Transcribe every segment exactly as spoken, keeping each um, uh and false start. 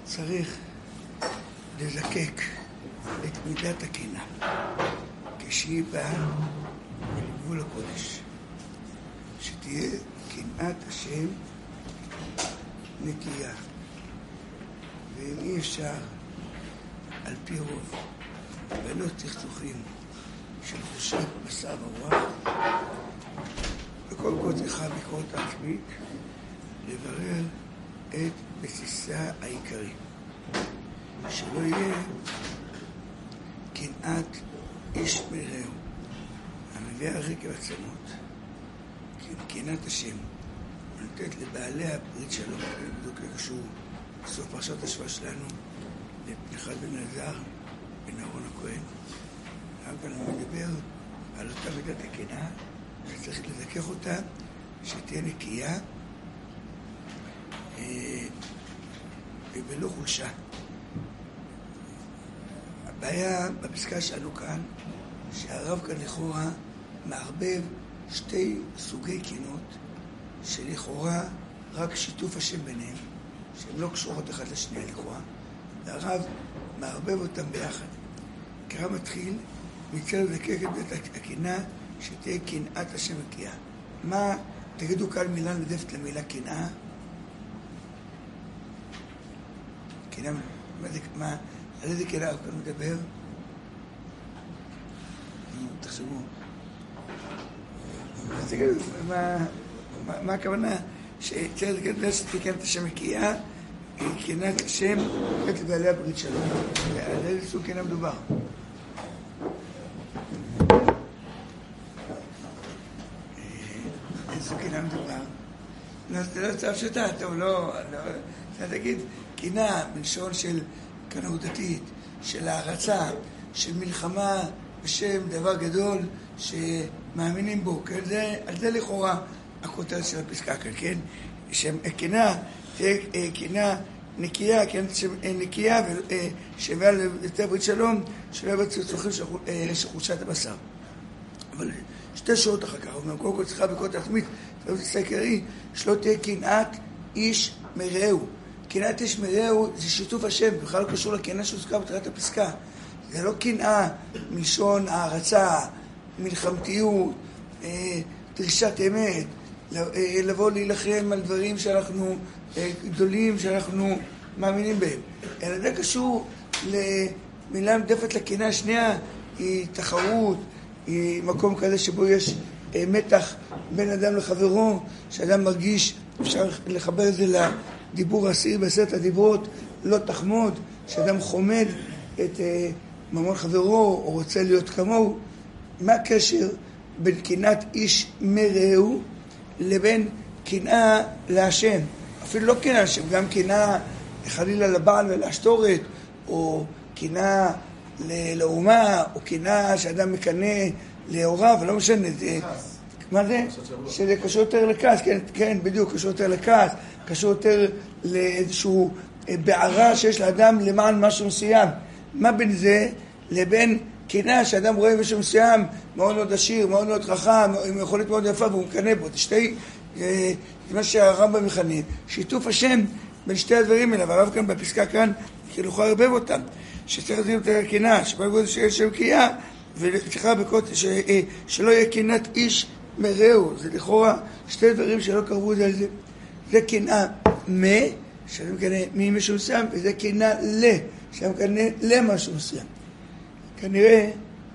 צריך לזקק את מידת הקנאה כשהיא באה לגבול הקודש, שתהיה קנאת השם נקייה. ואם אי אפשר על פי רוב ולא תכתוכים של חושי בשר ורוח, וכל כל צריכה ביקורת עצמית לברר את בסיסה העיקרי, שלא יהיה קנאת איש מרעהו המביאה רקב עצמות, כי קנאת השם נותנת לבעלי הברית שלום. בדיוק קשור בסוף פרשת השבוע שלנו לפנחס בן אלעזר בן אהרון הכהן. גם כאן הוא מדבר על אותה מידת הקנאה שצריך לזכך אותה, שתהיה נקייה ולא חולשה. הבעיה בפסקה שלנו כאן שהרב כאן לכאורה מערבב שתי סוגי קנאות שלכאורה רק שיתוף השם ביניהם, שהן לא קשורות אחת לשנייה לכאורה, והרב מערבב אותם ביחד. קרא מתחיל מצד לזקק את הקנאה שתהיה קנאת השם נקייה. מה, תגידו כאן מילה נדפת למילה קנאה? קנאה, מה זה, מה, על איזה קנאה הוא כאן מדבר? תחשבו. אז תגידו, מה, מה, מה הכוונה? שצריך לקנאת את השם נקייה, קנאת השם את לבעלי הברית שלו. על איזה סוג קנאה מדובר? איזה סוג קנאה מדובר? זה לא צו שאתה, טוב, לא, אתה תגיד, קנאה בלשון של קנאות דתית, של הערצה, של מלחמה בשם דבר גדול שמאמינים בו, כן? זה, על זה לכאורה הכותרת של הפסקה כאן, כן? שקנאה, קנאה נקייה, כן? נקייה ושווה לבעלי ברית שלום, שלא יהיה בצרכים של חולשת הבשר. אבל שתי שעות אחר כך, אבל קודם כל צריכה ביקורת עצמית, זה עיקרי, שלא תהיה קנאת איש מרעהו. קנאת איש מרעהו זה שיתוף השם, בכלל לא קשור לקנאה שהוזכר בתחילת הפסקה. זה לא קנאה מלשון הערצה, מלחמתיות, דרישת אמת, לבוא להילחם על דברים שאנחנו גדולים, שאנחנו מאמינים בהם. אלא זה קשור למילה מדפת לקנאה השנייה, היא תחרות, היא מקום כזה שבו יש מתח בין אדם לחברו, שאדם מרגיש, אפשר לחבר את זה לדיבור העשירי בעשרת הדיברות, לא תחמוד, שאדם חומד את ממון חברו או רוצה להיות כמוהו. מה הקשר בין קנאת איש מרעהו לבין קנאה להשם? אפילו לא קנאה להשם, גם קנאה חלילה לבעל ולהשתורת, או קנאה לאומה, או קנאה שאדם מקנא להוריו, לא משנה, זה, מה זה? שזה קשור יותר לכעס, כן, כן, בדיוק, קשור יותר לכעס, קשור יותר לאיזשהו בערה שיש לאדם למען משהו מסוים. מה בין זה לבין קנאה שאדם רואה משהו מסוים מאוד מאוד עשיר, מאוד מאוד חכם, עם יכולת מאוד יפה והוא מקנא בו? זה שתי, זה מה שהרמב"ם מכנה, שיתוף השם בין שתי הדברים האלה, והרב כאן בפסקה כאן כאילו יכול להרבב אותם, שצריך לדעים את הקנאה, שבגלל שיש שם קנאה, וצריכה בקוט ש... שלא יהיה קנאת איש מרעהו. זה לכאורה שתי דברים שלא קרבו את זה. זה קנאה מה, שאני מקנא ממשהו מסוים, וזה קנאה ל, שאני מקנא למשהו מסוים. כנראה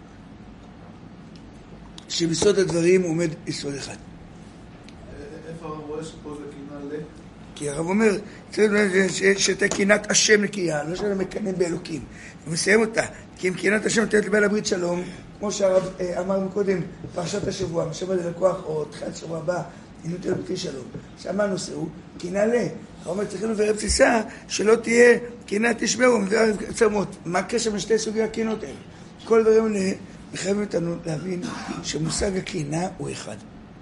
שבסוד הדברים עומד יסוד אחד. איפה הרב רואה שפה זה קנאה ל? כי הרב אומר, שאתה קנאת השם נקייה, לא שאתה מקנא באלוקים. הוא מסיים אותה, כי אם קנאת השם נותנת לבעל הברית שלום, כמו שהרב אמר מקודם, פרשת השבוע, משבוע ללקוח, או תחילת שבוע הבא, היא נותנת לבעל שלום. שמה הנושא הוא? קנאה ל. הרב אומר, צריכים לברר בסיסה, שלא תהיה קנאת איש מרעהו ומביאה עצמות. מה הקשר בין שתי סוגי הקנאות האלה? כל הדברים האלה מחייבים אותנו להבין שמושג הקנאה הוא אחד.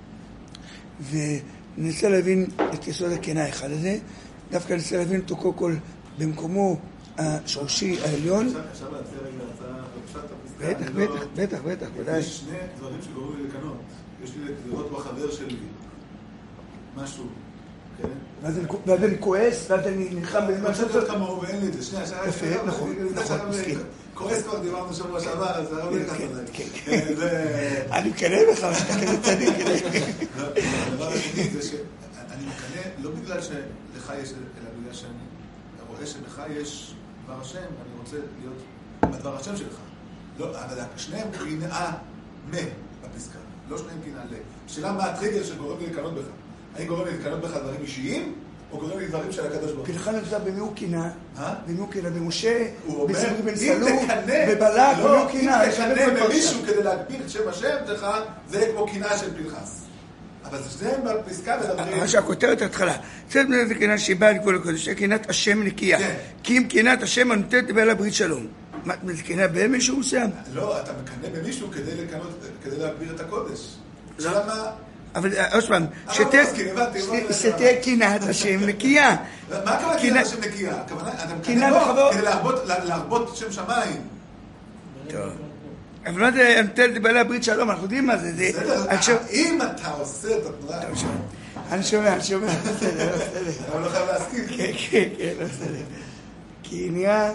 וננסה להבין את יסוד הקנאה האחד הזה, דווקא ננסה להבין אותו כל כל במקומו השורשי העליון. אפשר להציע רגע הצעה בפשט הפסקה? בטח, בטח, בטח, בטח, ודאי. יש שני דברים שגורמים לי לקנות. יש לי לראות בחבר שלי משהו, כן? ואז אני כועס, ואז אני נלחם במה אני חושב להיות כמוהו ואין לי את זה. שנייה, שנייה. יפה, נכון, נכון, מסכים. כועס כבר דיברנו שבוע שעבר, אז זה הרבה ככה זה. אני מקנא בך, שאתה כזה צדיק. הדבר השני זה שאני מקנא לא בגלל שלך יש, אלא בגלל שאני רואה שבך יש דבר השם, ואני רוצה להיות בדבר השם שלך. לא, אבל שניהם קנאה מה בפסקה, לא שניהם קנאה ל. השאלה מה הטריגר שגורם לי לקנות בך? האם גורם לי לקנות בך דברים אישיים, או גורם לי דברים של הקדוש ברוך הוא? פנחס נמצא במי הוא קנאה? אה? במי הוא קנאה? במשה, בסברי בן אם סלום, תקנא, בבלק, במי הוא קנאה? אם תקנא במישהו כדי להגביר את שם השם שלך, זה כמו קנאה של פנחס. אבל זה שניהם בפסקה מדברים. מה שהכותרת התחלה. זאת אומרת, זה קנאה שבאה לגבול הקודש, זה קנאת השם נקייה. כי אם קנאת השם הנותנת לבעל הברית שלום. מה, זה קנאה במישהו מסוים? לא, אתה מקנא במישהו כדי להגביר את הקודש. למה? אבל עוד פעם, שתהיה קנאת השם נקייה. מה הכוונה קנאת השם נקייה? אתה מקנא בו כדי להרבות שם שמיים. טוב. אבל מה זה נותנת לבעלי הברית שלום? אנחנו יודעים מה זה. אם אתה עושה את התנועה... אני שומע, אני שומע. בסדר, בסדר. אבל לא חייב להסכים. כן, כן, כן, בסדר. כי נראה...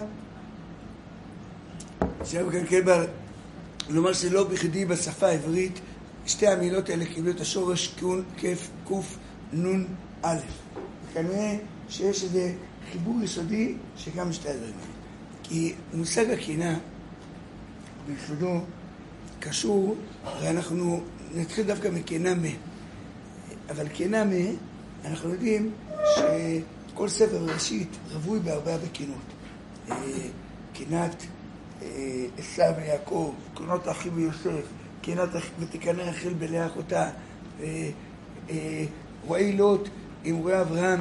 עכשיו כאן כן בא... לומר שלא בכדי בשפה העברית שתי המילות האלה קיבלו את השורש כף קוף נון א'. וכנראה שיש איזה חיבור יסודי שגם שתי הדברים. כי מושג הקנאה ביסודו קשור, הרי אנחנו נתחיל דווקא מקנאה מה. אבל קנאה מה, אנחנו יודעים שכל ספר ראשית רווי בהרבה בקנאות. קנאת עשיו ויעקב, קנאות האחים ויוסף, קנאת ותקנא רחל בלאה אחותה, רועי לוט עם רועי אברהם,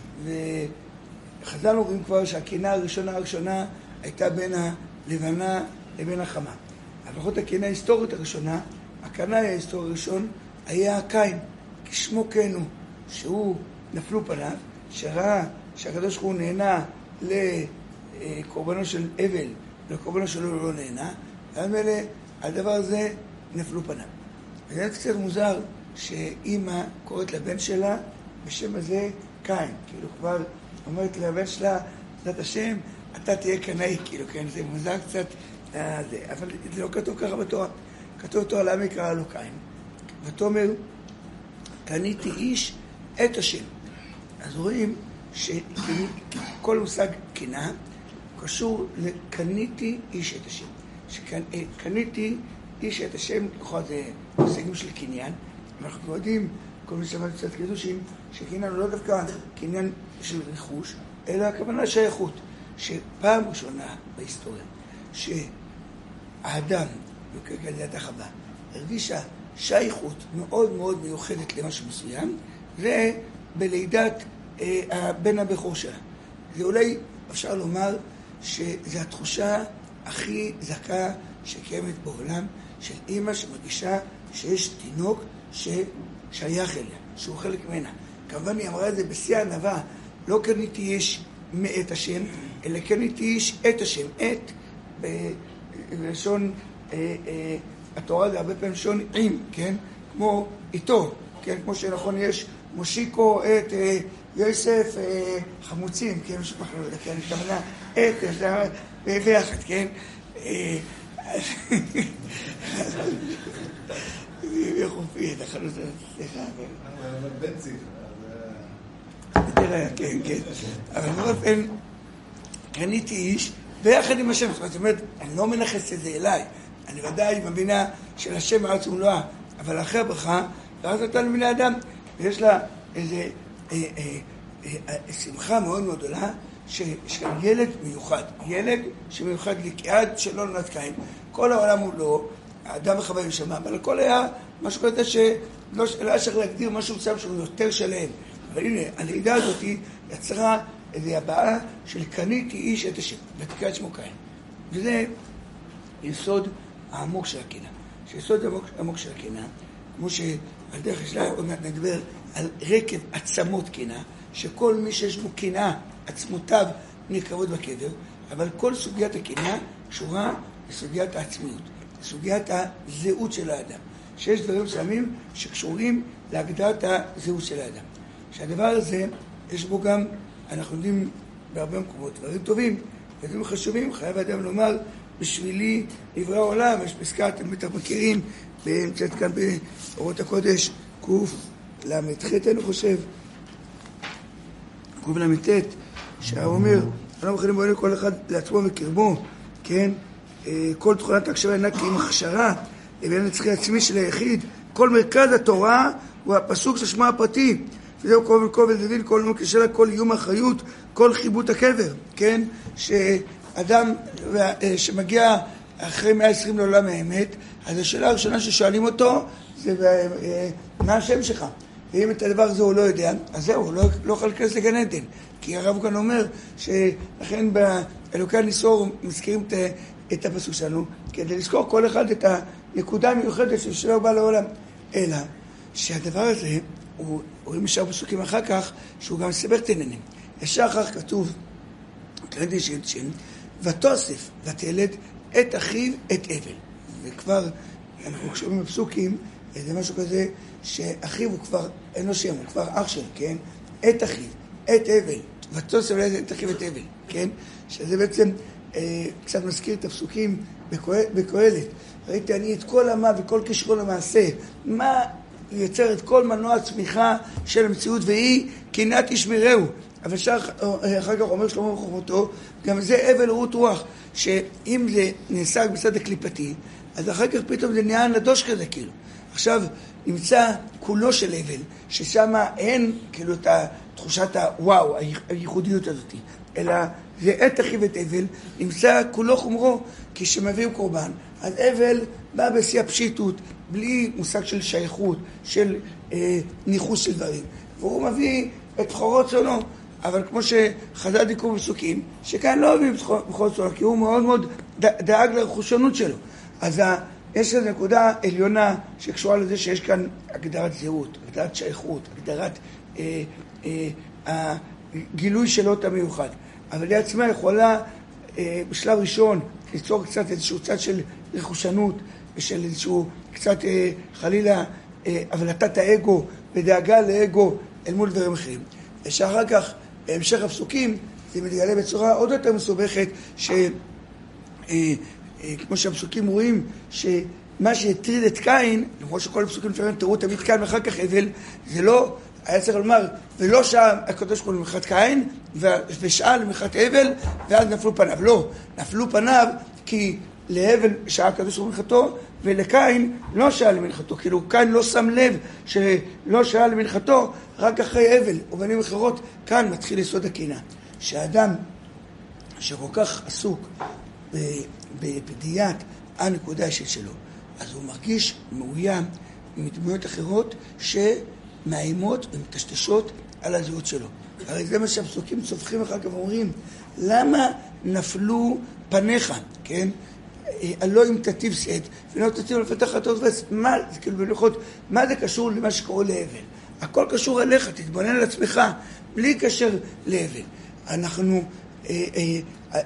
וחז"ל אומרים כבר שהקנאה הראשונה הראשונה הייתה בין הלבנה לבין החמה. לפחות הקנאה ההיסטורית הראשונה, הקנאי ההיסטורי הראשון היה קין, כשמו כן הוא, שהוא נפלו פניו, שראה שהקדוש ברוך הוא נהנה לקורבנו של אבל, לקורבנו שלו לא נהנה, והמילא הדבר הזה נפלו פניו. וזה קצת מוזר שאימא קוראת לבן שלה בשם הזה קין, כאילו כבר אומרת לבן שלה, זאת השם, אתה תהיה קנאי, כאילו, כן, זה מוזר קצת, זה, אבל זה לא כתוב ככה בתורה. כתוב בתורה, למה יקרא לו קין? ותאמר, קניתי איש את השם. אז רואים שכל מושג קנאה קשור לקניתי איש את השם. שקניתי איש את השם, לכאורה זה מושגים של קניין, ואנחנו יודעים, כל מי שמעת קצת קידושים, שקניין הוא לא דווקא קניין של רכוש, אלא הכוונה שייכות. שפעם ראשונה בהיסטוריה שהאדם, וכרגע ליד החווה, הרגישה שייכות מאוד מאוד מיוחדת למשהו מסוים, זה בלידת אה, הבן הבכור שלה. זה אולי אפשר לומר שזו התחושה הכי זכה שקיימת בעולם, של אימא שמרגישה שיש תינוק ששייך אליה, שהוא חלק ממנה. כמובן היא אמרה את זה בשיא הענווה, לא קניתי יש מאת השם, אלא קניתי איש את השם, את, בלשון, אה, אה, התורה זה הרבה פעמים לשון עם, כן? כמו איתו, כן? כמו שנכון יש מושיקו את אה, יוסף אה, חמוצים, כן? משהו פחד, כן? כמובן, את, ביחד, כן? זה חופי, את החלוץ, סליחה, כן? בן ציף. תראה, כן, כן. אבל באופן, קניתי איש ביחד עם השם. זאת אומרת, אני לא מנחס את זה אליי. אני ודאי מבינה של השם הארץ ומלואה, אבל אחרי הברכה, ואז אתה לבני אדם, ויש לה איזה אה, אה, אה, שמחה מאוד מאוד גדולה, של ילד מיוחד. ילד שמיוחד לי, כי עד שלא נולד קין, כל העולם הוא לא, האדם וחווה ישמע, אבל הכל היה משהו כזה שלא היה צריך להגדיר משהו מסוים שהוא יותר שלהם. אבל הנה, הלידה הזאת יצרה איזו הבאה של קניתי איש את השם, ותקרא את שמו קין. וזה יסוד העמוק של הקנאה. שיסוד העמוק של הקנאה, כמו שעל דרך השלה עוד מעט נדבר על רקב עצמות קנאה, שכל מי שיש בו קנאה, עצמותיו נקרבות בקבר, אבל כל סוגיית הקנאה קשורה לסוגיית העצמיות, לסוגיית הזהות של האדם. שיש דברים מסוימים שקשורים להגדרת הזהות של האדם. שהדבר הזה יש בו גם, אנחנו יודעים בהרבה מקומות, דברים טובים, דברים חשובים, חייב האדם לומר, בשבילי נברא העולם, יש פסקה, אתם בטח מכירים, נמצאת כאן באורות הקודש, קוף למתחת, אני חושב, קוף למתת, שהרב אומר, אנחנו מכירים בואנו כל אחד לעצמו וקרבו, כן? כל תכונת ההקשבה אינה כי עם הכשרה, לבין הצחי עצמי של היחיד, כל מרכז התורה הוא הפסוק של שמה הפרטי, וזהו כל ולכל ולדין, כל נמוק לשאלה, כל איום האחריות, כל חיבוט הקבר, כן? שאדם שמגיע אחרי מאה ועשרים לעולם האמת, אז השאלה הראשונה ששואלים אותו, זה מה השם שלך? ואם את הדבר הזה הוא לא יודע, אז זהו, הוא לא, לא יכול להיכנס לגן עדן. כי הרב כאן אומר שלכן באלוקי הניסור מזכירים את, את הפסוק שלנו, כדי לזכור כל אחד את הנקודה המיוחדת שלו בא לעולם. אלא שהדבר הזה, הוא רואים ישר פסוקים אחר כך, שהוא גם סבר את העניינים. ישר אחר כתוב, קראתי שין, ותוסף ותלד את אחיו את אבל. וכבר אנחנו שומעים בפסוקים, זה משהו כזה, שאחיו הוא כבר, אין לו שם, הוא כבר אח שלו, כן? את אחיו, את אבל. ותוסף את אחיו את אבל, כן? שזה בעצם אה, קצת מזכיר את הפסוקים בקהלת. ראיתי אני את כל עמה וכל קשרו למעשה. מה יוצר את כל מנוע הצמיחה של המציאות, והיא קנאת ישמרהו. אבל אחר כך אומר שלמה בחוכמתו, גם זה אבל רות רוח, שאם זה נעשה בצד הקליפתי, אז אחר כך פתאום זה נהיה נדוש כזה כאילו. עכשיו נמצא כולו של אבל, ששם אין כאילו את תחושת הוואו, הייחודיות הזאת, אלא זה את אחיו את אבל, נמצא כולו חומרו, כשמביאים קורבן. אז אבל בא בשיא הפשיטות, בלי מושג של שייכות, של אה, ניחוס של דברים. והוא מביא את בכורות צאנו, אבל כמו שחז"ל דייקו בפסוקים, שכאן לא מביא בכורות צאנו, כי הוא מאוד מאוד דאג לרכושנות שלו. אז יש איזו נקודה עליונה שקשורה לזה שיש כאן הגדרת זהות, הגדרת שייכות, הגדרת אה, אה, הגילוי שלו את המיוחד. אבל היא עצמה יכולה אה, בשלב ראשון ליצור קצת איזשהו צד של רכושנות, ושל איזשהו קצת אה, חלילה אה, הבלטת האגו ודאגה לאגו אל מול דברים אחרים. ושאחר כך בהמשך הפסוקים זה מתגלה בצורה עוד יותר מסובכת, ש... אה, כמו שהפסוקים רואים שמה שהטריד את קין, למרות שכל הפסוקים שלנו תראו תמיד קין ואחר כך אבל, זה לא, היה צריך לומר, ולא שעה הקדוש ברוך הוא למחת קין ושעה למחת אבל, ואז נפלו פניו. לא, נפלו פניו כי להבל שעה הקדוש ברוך הוא למחתו, ולקין לא שעה למנחתו. כאילו קין לא שם לב שלא שעה למנחתו, רק אחרי אבל. ובנים אחרות, כאן מתחיל יסוד הקנאה. שהאדם שכל כך עסוק בפדיעת הנקודה האישית שלו, אז הוא מרגיש מאוים מדמויות אחרות שמאיימות ומטשטשות על הזהות שלו. הרי זה מה שהפסוקים צופחים אחר כך ואומרים, למה נפלו פניך, כן? הלא אם תטיב שאת ולא תטיב לפתח חטאות ועץ. מה זה כאילו בלוחות, מה זה קשור למה שקורה להבל? הכל קשור אליך, תתבונן על עצמך בלי קשר להבל. אנחנו אה, אה,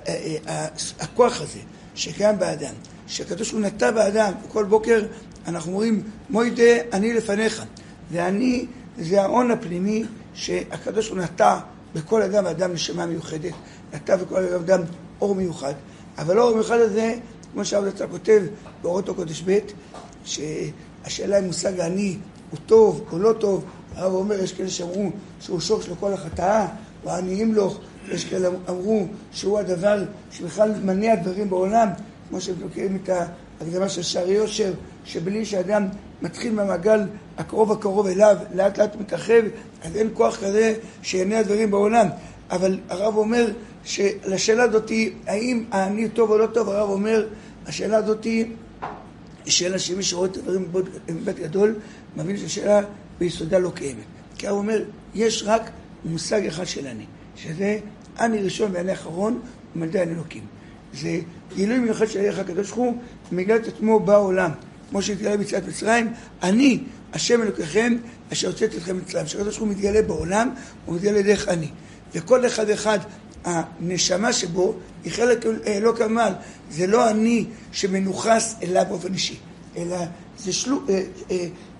הכוח הזה שקיים באדם, שהקדוש הוא נטע באדם, וכל בוקר אנחנו אומרים מוידה אני לפניך, ואני זה ההון הפנימי שהקדוש הוא נטע בכל אדם, אדם נשמה מיוחדת, נטע בכל אדם אור מיוחד. אבל האור המיוחד הזה, כמו שהרב זצ"ל כותב באורות הקודש ב', שהשאלה אם מושג אני הוא טוב או לא טוב. הרב אומר, יש כאלה שאמרו שהוא שורש לכל החטאה, או אני ימלוך. יש כאלה אמרו שהוא הדבר שבכלל מניע דברים בעולם, כמו שמכירים את ההקדמה של שערי יושר, שבלי שאדם מתחיל מהמעגל הקרוב הקרוב אליו, לאט לאט מתרחב, אז אין כוח כזה שיניע דברים בעולם. אבל הרב אומר שלשאלה הזאת, האם אני טוב או לא טוב, הרב אומר, השאלה הזאת היא שאלה שמי שרואה את הדברים בבית גדול, מבין שהשאלה ביסודה לא קיימת. כי הרב אומר, יש רק מושג אחד של אני, שזה אני ראשון ואני אחרון, ומלדי אני אלוקים. זה גילוי מיוחד של ערך הקדוש ברוך הוא, מגלה את עצמו בעולם. כמו שהתגלה ביציאת מצרים, אני, השם אלוקיכם, אשר הוצאתי אתכם מצרים. שהקדוש ברוך הוא מתגלה בעולם, הוא מתגלה דרך אני. וכל אחד אחד, הנשמה שבו, היא חלק לא כמל. זה לא אני שמנוחס אליו באופן אישי, אלא זה שלו, אה, אה,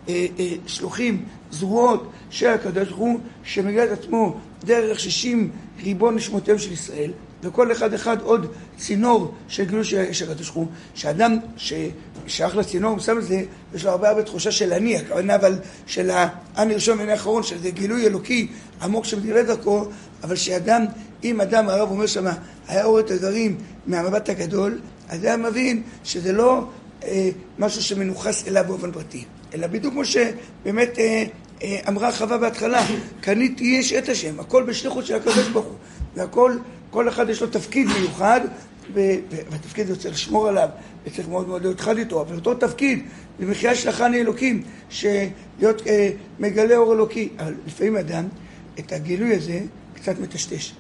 אה, אה, שלוחים, זרועות של הקדוש ברוך הוא, שמגלה את עצמו דרך שישים ריבון נשמותיהם של ישראל, וכל אחד אחד עוד צינור של גילוי של הקדוש ברוך הוא, שאדם ששייך לצינור, הוא שם לזה, יש לו הרבה הרבה תחושה של אני, הכוונה אבל של האני ראשון ואני האחרון, של זה גילוי אלוקי עמוק שמתגלה דרכו, אבל שאדם, אם אדם, הרב אומר שמה, היה רואה את הדברים מהמבט הגדול, אז היה מבין שזה לא אה, משהו שמנוחס אליו באופן פרטי, אלא בדיוק כמו שבאמת אה, אה, אמרה חווה בהתחלה, קניתי יש את השם, הכל בשליחות של הקדוש ברוך הוא, והכל, כל אחד יש לו תפקיד מיוחד, והתפקיד הזה צריך לשמור עליו, וצריך מאוד מאוד להיות חד איתו, אבל אותו תפקיד, במחיה שלחני אלוקים, שלהיות אה, מגלה אור אלוקי, אבל לפעמים אדם, את הגילוי הזה קצת מטשטש.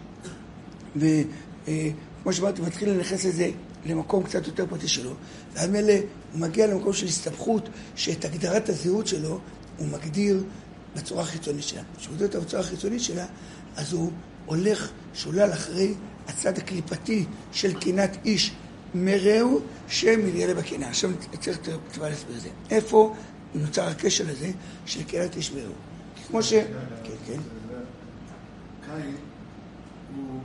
וכמו שאמרתי, מתחיל לנכנס לזה למקום קצת יותר פרטי שלו, ועד מלא הוא מגיע למקום של הסתבכות, שאת הגדרת הזהות שלו הוא מגדיר בצורה החיצונית שלה. כשהוא מגדיר אותה בצורה החיצונית שלה, אז הוא הולך שולל אחרי הצד הקליפתי של קינת איש מרעהו שמתגלה בקינה. עכשיו צריך תשובה להסביר זה. איפה נוצר הקשר הזה של קינת איש מרעהו? כמו ש... כן, כן. קין, הוא...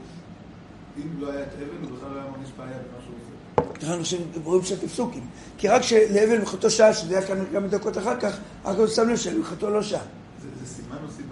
אם לא היה את אבן, הוא בכלל לא היה מרגיש בעיה במשהו הזה. אנחנו רואים שתי פסוקים. כי רק שלאבן מלכתו שעה, שזה היה כאן כמה דקות אחר כך, רק הוא שם לב שלמלכתו לא שעה. זה סימן או סיבה?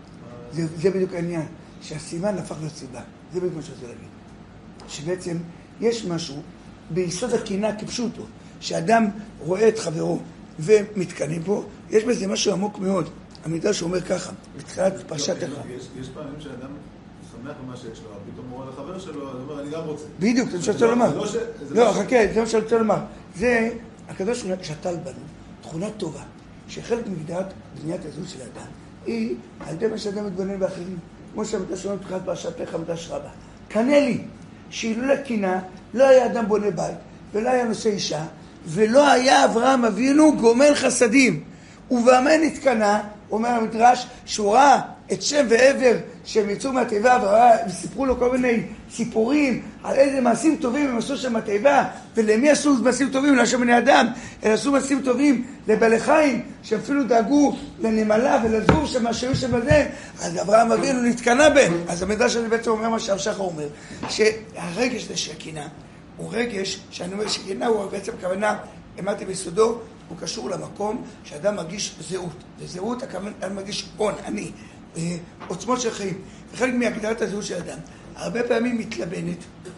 זה בדיוק העניין. שהסימן הפך להיות סיבה. זה בדיוק מה שאני רוצה להגיד. שבעצם יש משהו ביסוד הקינה כפשוטו, שאדם רואה את חברו ומתקנא בו, יש בזה משהו עמוק מאוד. המדרש שאומר ככה, בתחילת פרשת אחד. יש פעמים שאדם שמח במה שיש לו, פתאום הוא רואה לחבר שלו, אז הוא אומר, אני גם רוצה. בדיוק, זה מה שאני רוצה לומר. לא, חכה, זה מה שאני רוצה לומר. זה, הקדוש שתל בנו, תכונה טובה, שחלק מגדרת בניית הזהות של האדם, היא על ידי מה שאדם מתבונן באחרים. כמו שהמדרש אומר בתחילת פרשת לך, המדרש רבה. קנה לי, שאילולא קינה, לא היה אדם בונה בית, ולא היה נושא אישה, ולא היה אברהם אבינו גומל חסדים. ובמה נתקנה, אומר המדרש, שהוא ראה את שם ועבר שהם יצאו מהתיבה, וסיפרו לו כל מיני סיפורים על איזה מעשים טובים הם עשו שם מהתיבה, ולמי עשו מעשים טובים? לא שם בני אדם, אלא עשו מעשים טובים לבעלי חיים, שאפילו דאגו לנמלה ולזור שם, שהיו שם בזה, אז אברהם אבינו נתקנה בהם. אז המדרש הזה בעצם אומר מה שהשחר אומר, שהרגש הזה של הקינה, הוא רגש, שאני אומר שקינה הוא בעצם כוונה, אמרתי ביסודו, הוא קשור למקום שאדם מרגיש זהות. וזהות, אדם מרגיש עון, אני, עוצמות של חיים. וחלק מהגדרת הזהות של אדם, הרבה פעמים מתלבנת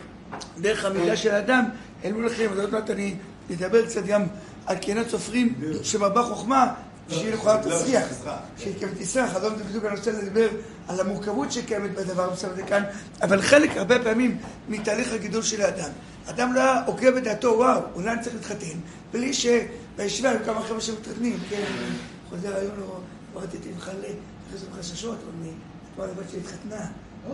דרך המידה של האדם אל מול החיים. אז עוד מעט אני אדבר קצת גם על קיינת סופרים שמרבה חוכמה, שהיא יכולה תצליח, שהיא כמת תצליח. אז זה בדיוק אני רוצה לדבר על המורכבות שקיימת בדבר בסדר זה כאן, אבל חלק הרבה פעמים מתהליך הגידול של האדם. אדם לא עוקב בדעתו, וואו, אולי אני צריך להתחתן, בלי שבישיבה היו כמה חבר'ה שמתחתנים, כן, חוזר היום לא רציתי בכלל לחזור חששות, אבל אתמול הבת שלי התחתנה.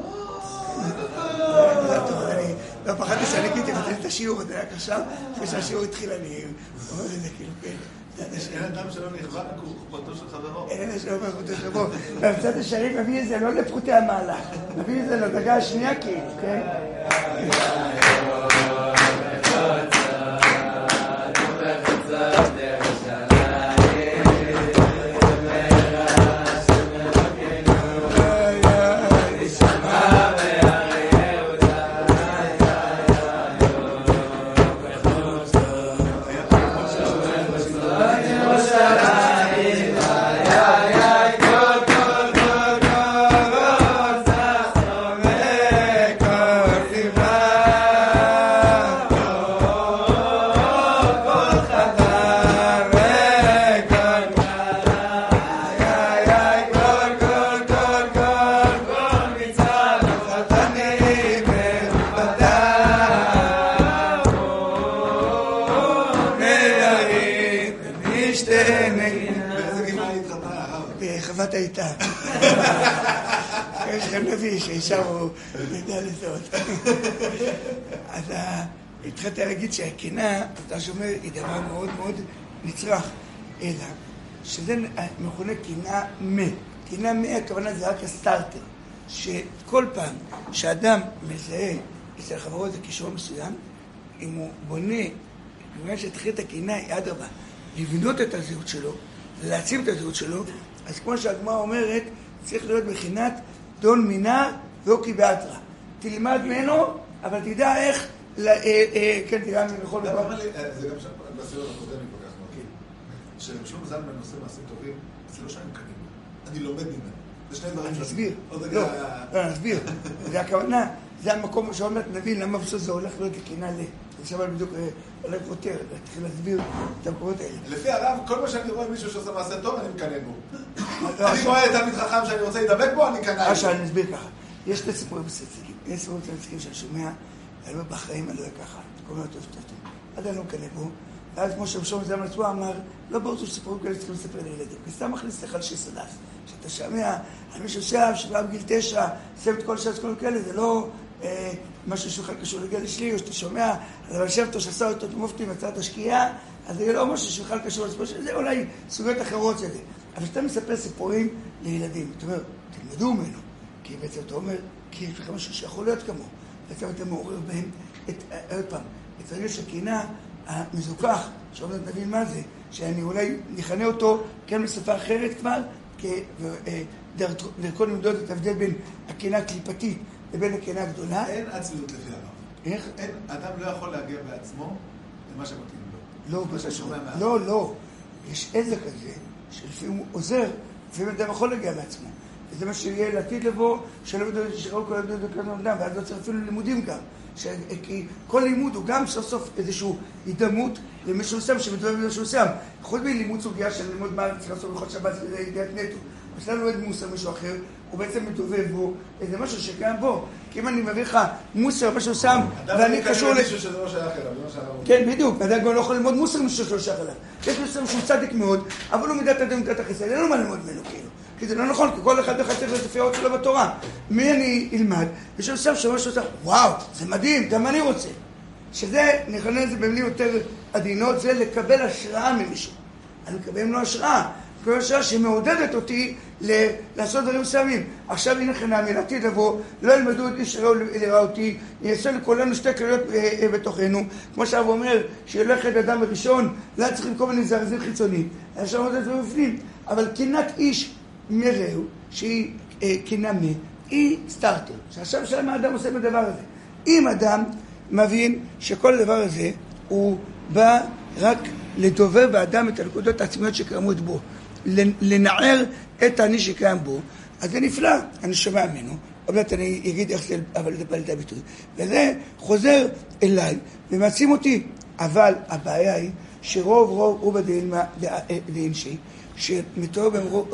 אני לא פחדתי שאני כאילו תבטל את השיעור, זה היה קשה, אחרי שהשיעור התחיל אני אומר את זה כאילו, כן. אין אדם שלא נכווה בחופתו של חברו. אין אדם שלא בחופתו של חברו. והמצד השריף מביא את זה לא לפחותי המהלך, מביא את זה לדרגה השנייה כאילו, כן? חוות הייתה. יש לכם נביא שאישה הוא ידע לזאת. אז התחלתי להגיד שהקינה, אתה שומע, היא דבר מאוד מאוד נצרך, אלא שזה מכונה קינה מה. קינה מה, הכוונה זה רק הסטארטר, שכל פעם שאדם מזהה אצל חברות זה כישרון מסוים, אם הוא בונה, בגלל שתחיל את הקינה היא אדרבה, לבנות את הזהות שלו, להעצים את הזהות שלו, אז כמו שהגמרא אומרת, צריך להיות בחינת דון מינה ואוקי באתרא. תלמד ממנו, אבל תדע איך, כן, תדע מכל דבר. זה גם שם, בסביבות הקודם התפקחנו, ששלום זלמן נושא מעשים טובים, זה לא שאני מקנים לו, אני לומד ממנו. זה שני דברים. אני אסביר. לא, אני אסביר. זה הכוונה, זה המקום שעומד נבין למה בסוף זה הולך להיות לקינה ל... זה שם בדיוק הולך יותר, להתחיל להסביר את המקומות האלה. לפי הרב, כל מה שאני רואה מישהו שעושה מעשה טוב, אני מקנא בו. אני רואה תלמיד חכם שאני רוצה להידבק בו, אני קנא בו. עכשיו אני אסביר ככה. יש שתי סיפורים בסצקים. יש סיפורים בסצקים שאני שומע, אני אומר בחיים אני לא ככה. קוראים לו טוב טוב טוב. עד אני לא מקנא בו. ואז כמו שמשום זה המלצוע אמר, לא ברור שסיפורים כאלה צריכים לספר לילדים. כי סתם מכניס לך על שסדס. שאתה שומע על מישהו שם, שבא בגיל תשע, סיים את כל שעה, כל כאלה, זה לא אה, משהו שהוא קשור לגיל שלי, או שאתה שומע, אבל שבתו שעשה אותו מופתי מצאת השקיעה, אז זה לא משהו שהוא קשור לסיפור שלי, זה אולי סוגיות אחרות של זה. אבל שאתה מספר סיפורים לילדים, אתה אומר, תלמדו ממנו, כי בעצם אתה אומר, כי יש לך משהו שיכול להיות כמוהו. בעצם אתה מעורר בהם את, עוד פעם, את רגש הקינה המזוכח, שעומד נבין מה זה, שאני אולי נכנה אותו כן בשפה אחרת כבר, דרכו למדוד את ההבדל בין הקינה הקליפתית לבין הקינה הגדולה. אין עצמיות לפי הרב. איך? אין, אדם לא יכול להגיע בעצמו למה שמתאים לו. לא, לא, לא. יש עזר כזה, שלפעמים הוא עוזר, לפעמים אדם יכול להגיע בעצמו. וזה מה שיהיה לעתיד לבוא, שלא יודעים שראו כל הדעות וכאן אדם, ואז לא צריך אפילו לימודים גם. כי כל לימוד הוא גם סוף סוף איזושהי הידמות למישהו מסוים שמדבר במישהו מסוים. חוץ מלימוד סוגיה של לימוד מה צריך לעשות בכל שבת זה ידיעת נטו. אבל שלנו לא מוסר מישהו אחר, הוא בעצם מדובב בו איזה משהו שקיים בו. כי אם אני מביא לך מוסר משהו שם, ואני קשור ל... מישהו שזה לא שייך אליו, לא שייך אליו. כן, בדיוק. אדם גם לא יכול ללמוד מוסר מישהו שלא שייך אליו. יש מישהו שהוא צדיק מאוד, אבל הוא מידת אדם מידת החסד, אין לו מה ללמוד ממנו כאילו. כי זה לא נכון, כי כל אחד צריך לפי האות שלו בתורה. מי אני אלמד? יש לו שם שמה שעושה, וואו, זה מדהים, גם אני רוצה. שזה, נכנס את זה במילים יותר עדינות, זה לקבל השראה ממישהו. אני מקבל ממנו השראה. מקבל השראה שמעודדת אותי לעשות דברים מסוימים. עכשיו הנה חינם, לעתיד לבוא, לא ילמדו את איש שלא לראה אותי, יעשה לכולנו שתי כליות בתוכנו. כמו שהרב אומר, שילך את אדם הראשון, לא צריכים כל מיני זרזים חיצוניים. אני שם עוד את זה בפנים. אבל קנאת איש מרעהו, שהיא קינה מה, היא סטארטר. שעכשיו שלמה האדם עושה בדבר הזה. אם אדם מבין שכל הדבר הזה הוא בא רק לדובב באדם את הנקודות העצמיות שקיימות בו, לנער את האני שקיים בו, אז זה נפלא, אני שומע ממנו, אבל אני אגיד איך זה, אבל זה בא לידי ביטוי. וזה חוזר אליי ומעצים אותי. אבל הבעיה היא שרוב רוב רוב הדילמה דאינשי, שמתואר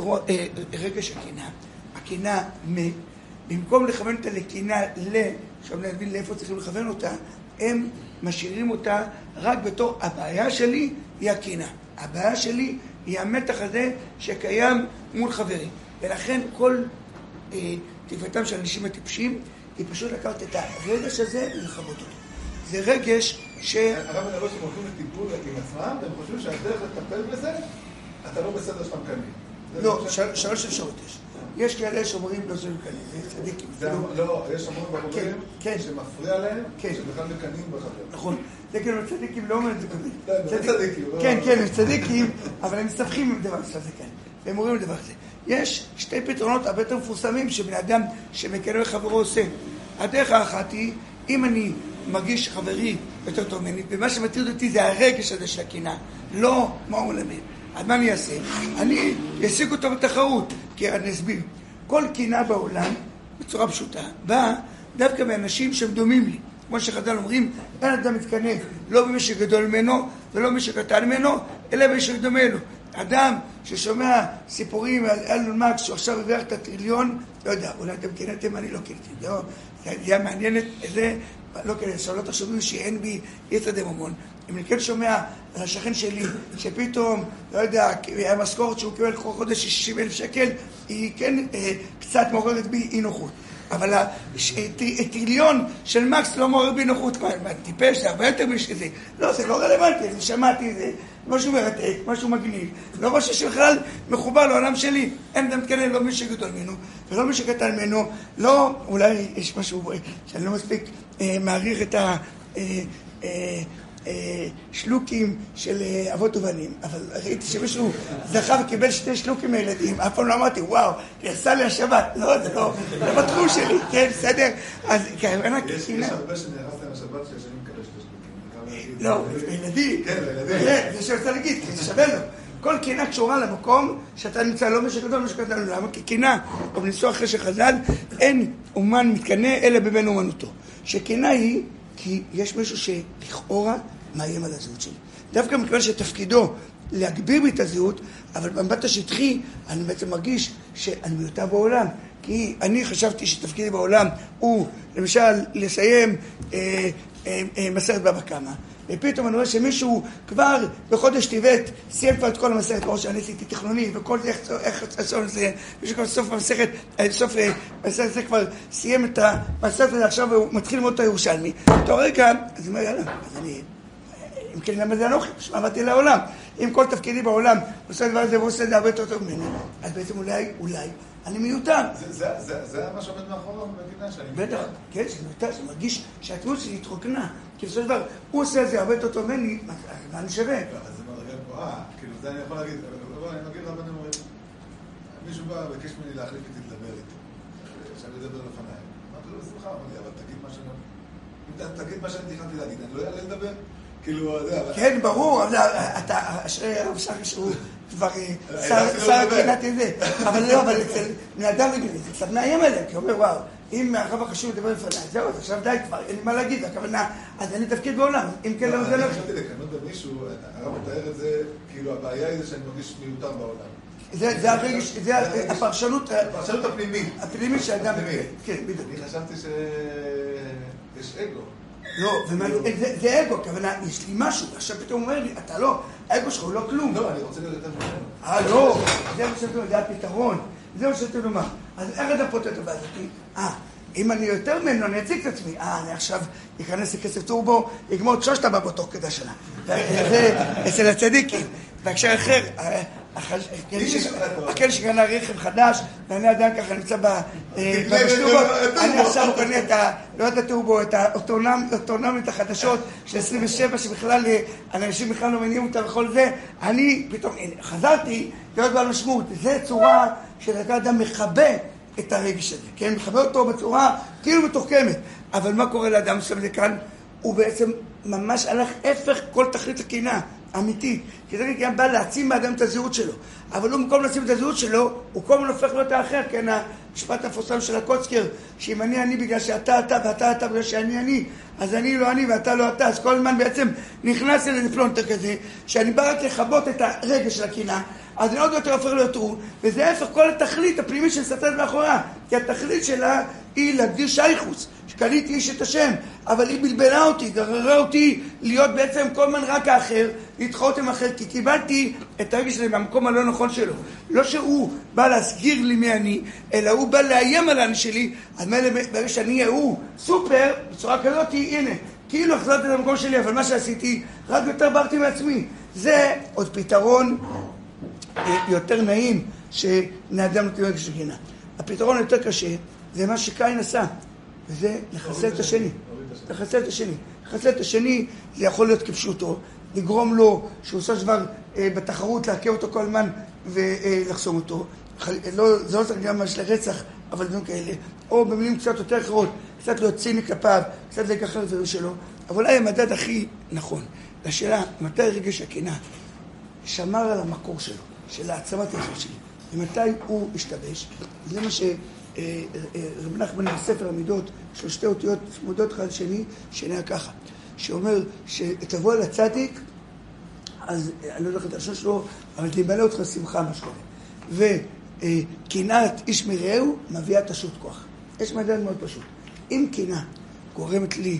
ברגש הקינה, הקינה מ... במקום לכוון אותה לקינה ל... עכשיו להבין לאיפה צריכים לכוון אותה, הם משאירים אותה רק בתור הבעיה שלי היא הקינה. הבעיה שלי היא המתח הזה שקיים מול חברים. ולכן כל אה, תקוותם של אנשים הטיפשים היא פשוט לקחת את הרגש הזה ולכבות אותו. זה רגש ש... הרב מדבר שהם הולכים לטיפול עם עצמם, והם חושבים שהדרך לטפל בזה, אתה לא בסדר שאתה מקנאים. לא, שלוש אפשרות יש. יש כאלה שאומרים לא זה מקנאים, זה צדיקים. לא, יש המון בחברים שמפריע להם, שבכלל מקנאים בחבר. נכון. זה כאילו צדיקים לא אומרים את זה כזה. לא צדיקים. כן, כן, הם צדיקים, אבל הם מסתבכים עם דבר כזה כאן. והם אומרים לדבר כזה. יש שתי פתרונות הרבה יותר מפורסמים שבן אדם שמקנא לחברו עושה. הדרך האחת היא, אם אני מרגיש חברי יותר טוב ממני, ומה שמטריד אותי זה הרגש הזה של הקנאה, לא מה הוא מלמד. אז מה אני אעשה? אני אשיג אותו בתחרות, כי אני אסביר. כל קנאה בעולם, בצורה פשוטה, באה דווקא מאנשים שהם דומים לי. כמו שחז"ל אומרים, אין אדם מתקנא, לא במי שגדול ממנו ולא במי שקטן ממנו, אלא במי שדומה לו. אדם ששומע סיפורים על אלון מקס, שהוא עכשיו הרוויח את הטריליון, לא יודע, אולי אתם קנאתם, אני לא קנאתי. לא, זה היה מעניין את זה, לא קנאתי, עכשיו לא תחשבו שאין בי יתר דממון. אם אני כן שומע על השכן שלי, שפתאום, לא יודע, המשכורת שהוא קיבל כל חודש שישים אלף שקל, היא כן אה, קצת מעוררת בי אי נוחות. אבל הטריליון של מקס לא מעורר בי נוחות. מה, טיפש, זה הרבה יותר משזה. לא, זה לא רלוונטי, אני שמעתי, זה משהו מרתק, משהו מגניב. לא משהו שבכלל מחובר לעולם שלי. אין אדם מתקנא, לא מי שגדול ממנו, ולא מי שקטן ממנו. לא, אולי יש משהו שאני לא מספיק אה, מעריך את ה... אה, אה, שלוקים של אבות ובנים, אבל ראיתי שמישהו זכה וקיבל שני שלוקים מילדים, אף פעם לא אמרתי, וואו, יעשה לי השבת, לא, זה לא, לא בתחום שלי, כן, בסדר? אז כהבנה כקינה. יש הרבה שנערסתם השבת שאני מקבל שני שלוקים. לא, בילדים. כן, בילדים. כן, זה שרצה להגיד, זה שווה לו. כל קינה קשורה למקום שאתה נמצא לא משהו גדול, משהו קטן. למה? כי קינה, או בניסוח אחרי שחז"ל, אין אומן מתקנא אלא בבין אומנותו. שקינה היא כי יש מישהו שלכאורה מאיים על הזהות שלי. דווקא מכיוון שתפקידו להגביר בי את הזהות, אבל במבט השטחי אני בעצם מרגיש שאני מיותר בעולם. כי אני חשבתי שתפקידי בעולם הוא למשל לסיים אה, אה, אה, מסכת בבא קמא. ופתאום אני רואה שמישהו כבר בחודש טבת סיים כבר את כל המסכת, כמו שאני עשיתי תכנוני וכל זה, איך, איך הסוף לסיים, מישהו כבר סוף המסכת, סוף המסכת זה כבר סיים את המסכת הזה, עכשיו הוא מתחיל ללמוד את הירושלמי. אותו רגע, אז הוא אומר, יאללה, אז אני, אם כן למה זה אנוכי, פשוט עבדתי לעולם. אם כל תפקידי בעולם עושה דבר הזה ועושה את זה הרבה יותר טוב ממני, אז בעצם אולי, אולי, אני מיותר. זה מה שעומד מאחורי במדינה שאני מיותר. בטח, כן, שאני מיותר, שאני מרגיש שהתמות שלי התרוקנה. כי בסופו של דבר, הוא עושה את זה הרבה יותר טוב ממני, מה אני שווה? זה מדרגה גבוהה, כאילו זה אני יכול להגיד, אני מגיע רבנים אומרים, מישהו בא ובקש ממני להחליף איתי לדבר איתו, שאני אדבר לפניי. אמרתי לו, בשמחה, אמר לי, אבל תגיד מה שאני... תגיד מה שאני תכנתי להגיד, אני לא אעלה לדבר? כאילו, כן, ברור, אתה, הרב שחר שהוא כבר שר הקהילת את זה, אבל לא, אבל אצל בני אדם רגילים, זה קצת מאיים עליהם, כי הוא אומר, וואו, אם הרב החשוב לדבר לפניי, זהו, אז עכשיו די כבר, אין לי מה להגיד, הכוונה, אז אין לי תפקיד בעולם, אם כן, למה זה לא... אני חשבתי לקנות במישהו, הרב מתאר את זה, כאילו, הבעיה היא זה שאני מרגיש מיותר בעולם. זה הרגש, זה הפרשנות... הפרשנות הפנימית. הפנימית שהאדם... כן, בדיוק. אני חשבתי שיש אגו. לא, זה אגו, הכוונה, יש לי משהו, עכשיו פתאום הוא אומר לי, אתה לא, האגו שלך הוא לא כלום. לא, אני רוצה להיות יותר ממנו. אה, לא, זה מה שאתה אומר, זה הפתרון, זה מה שאתה אומר. אז איך אתה פותר את הבעיה הזאת? אה, אם אני יותר ממנו, אני אציג את עצמי. אה, אני עכשיו אכנס לכסף טורבו, אגמור את שלושת הבא בתוך כדי השנה. זה אצל הצדיקים. בהקשר אחר, הכן שקנה רכב חדש, ואני עדיין ככה נמצא בשטורבו, אני עכשיו קונה את ה... לא את הטורבו, את האוטונומיות החדשות של עשרים ושבע, שבכלל אנשים בכלל לא מניעים אותה וכל זה. אני פתאום חזרתי להיות בעל משמעות. זה צורה של אדם מכבה את הרגש הזה, כן? מכבה אותו בצורה כאילו מתוחכמת. אבל מה קורה לאדם שם זה כאן? הוא בעצם ממש הלך הפך כל תכלית הקינה. אמיתי, כי זה גם בא להעצים באדם את הזהות שלו, אבל הוא במקום להעצים את הזהות שלו, הוא כל הזמן הופך להיות האחר, כן, המשפט המפורסם של הקוצקר, שאם אני אני בגלל שאתה אתה ואתה אתה בגלל שאני אני, אז אני לא אני ואתה לא אתה, אז כל הזמן בעצם נכנס אל איזה פלונטר כזה, שאני בא רק לחבות את הרגש של הקינה, אז אני עוד יותר הופך להיות הוא, וזה הפך כל התכלית הפנימית של סתת מאחורה, כי התכלית שלה היא להגדיר שייכוס, שקניתי איש את השם, אבל היא בלבלה אותי, גררה אותי להיות בעצם כל הזמן רק האחר, להתחרות עם אחר, כי קיבלתי את הרגש שלי מהמקום הלא נכון שלו. לא שהוא בא להסגיר לי מי אני, אלא הוא בא לאיים על אני שלי, אז ברגע שאני אהיה הוא סופר, בצורה כזאת, הנה, כאילו החזרתי את המקום שלי, אבל מה שעשיתי, רק יותר ברתי מעצמי. זה עוד פתרון יותר נעים שנאדם נתיב רגש לגינה. הפתרון יותר קשה, זה מה שקין עשה. וזה לחסל את השני, לחסל את השני. לחסל את השני זה יכול להיות כפשוטו, לגרום לו שהוא עושה דבר אה, בתחרות, להכיר אותו כל הזמן ולחסום אותו. לא, זה לא צריך גם ממש לרצח, אבל דברים כאלה. או במילים קצת יותר אחרות, קצת להיות ציני כלפיו, קצת לקחת את זה שלו. אבל אולי המדד הכי נכון, לשאלה, מתי רגש הקינה שמר על המקור שלו, של העצמת היסוד שלי, ומתי הוא השתבש, זה מה ש... רב נחמן בספר המידות, של שתי אותיות צמודות אחד שני, שנהיה ככה, שאומר שתבוא על הצדיק, אז אני לא יודע את השם שלו, אבל תמלא אותך שמחה מה שקורה. וקנאת איש מרעהו מביאה את השוט כוח. יש מדד מאוד פשוט. אם קנאה גורמת לי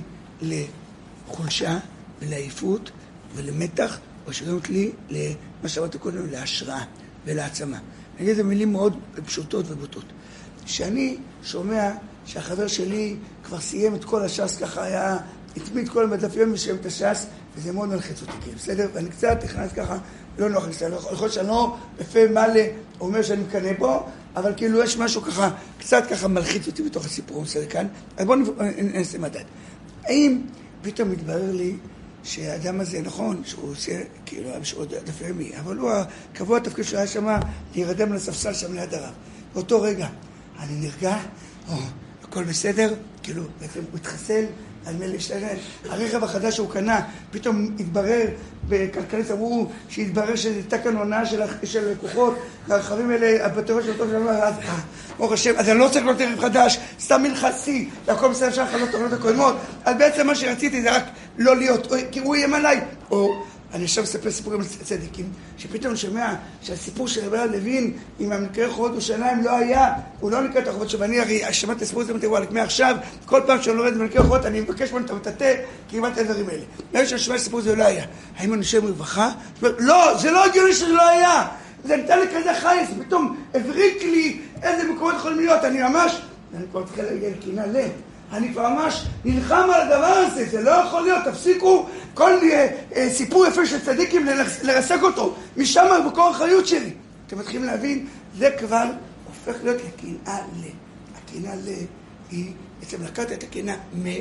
לחולשה ולעייפות ולמתח, או שגורמת לי למה שאמרתי קודם, להשראה ולהעצמה. אני אגיד, זה מילים מאוד פשוטות ובוטות. שאני שומע שהחבר שלי כבר סיים את כל הש"ס, ככה היה, התמיד כל המדפים ושם את הש"ס, וזה מאוד מלחיץ אותי, כן, בסדר? ואני קצת נכנס ככה, לא נוח לי, יכול להיות שאני לא בפה מלא אומר שאני מקנה בו, אבל כאילו יש משהו ככה, קצת ככה מלחיץ אותי בתוך הסיפור, בסדר כאן? אז בואו נעשה מדד. האם פתאום מתברר לי שהאדם הזה, נכון, שהוא עושה, כאילו, יש עוד דף ימי, אבל הוא הקבוע התפקיד שהוא היה שם, להירדם לספסל שם ליד הרב. באותו רגע, אני נרגע, או, הכל בסדר, כאילו, בעצם הוא התחסל, על מלא שלהם. הרכב החדש שהוא קנה, פתאום התברר, בכלכלית אמרו שהתברר שהייתה כאן עונה של לקוחות, והרכבים האלה, הבטוח של אותו שלנו, אז, ברוך השם, אז אני לא צריך להיות רכב חדש, סתם מלחצי, והכל בסדר אפשר לחלות תוכנות הקודמות, אז בעצם מה שרציתי זה רק לא להיות, כי הוא יהיה עליי, או... אני עכשיו אספר סיפורים על צדיקים, שפתאום אני שומע שהסיפור של רבי לוין עם המקרה חובות ירושלים לא היה, הוא לא נקרא את החובות שלו, ואני הרי שמעתי את הסיפור הזה, אמרתי, וואלה, מעכשיו, כל פעם שאני לומד במקרה חובות, אני מבקש ממנו את המטאטא, כי הבנתי את הדברים האלה. מהיום שאני שומע שהסיפור הזה לא היה. האם אני שומע רווחה? לא, זה לא הגיוני שזה לא היה. זה ניתן לי כזה חייס, פתאום הבריק לי איזה מקומות יכולים להיות, אני ממש, אני כבר צריכה להגיע לקינה לב. אני כבר ממש נלחם על הדבר הזה, זה לא יכול להיות, תפסיקו כל אה, אה, סיפור יפה של צדיקים לרסק אותו, משם בקור החיות שלי. אתם מתחילים להבין, זה כבר הופך להיות לקנאה ל. הקנאה ל היא, בעצם לקחת את הקנאה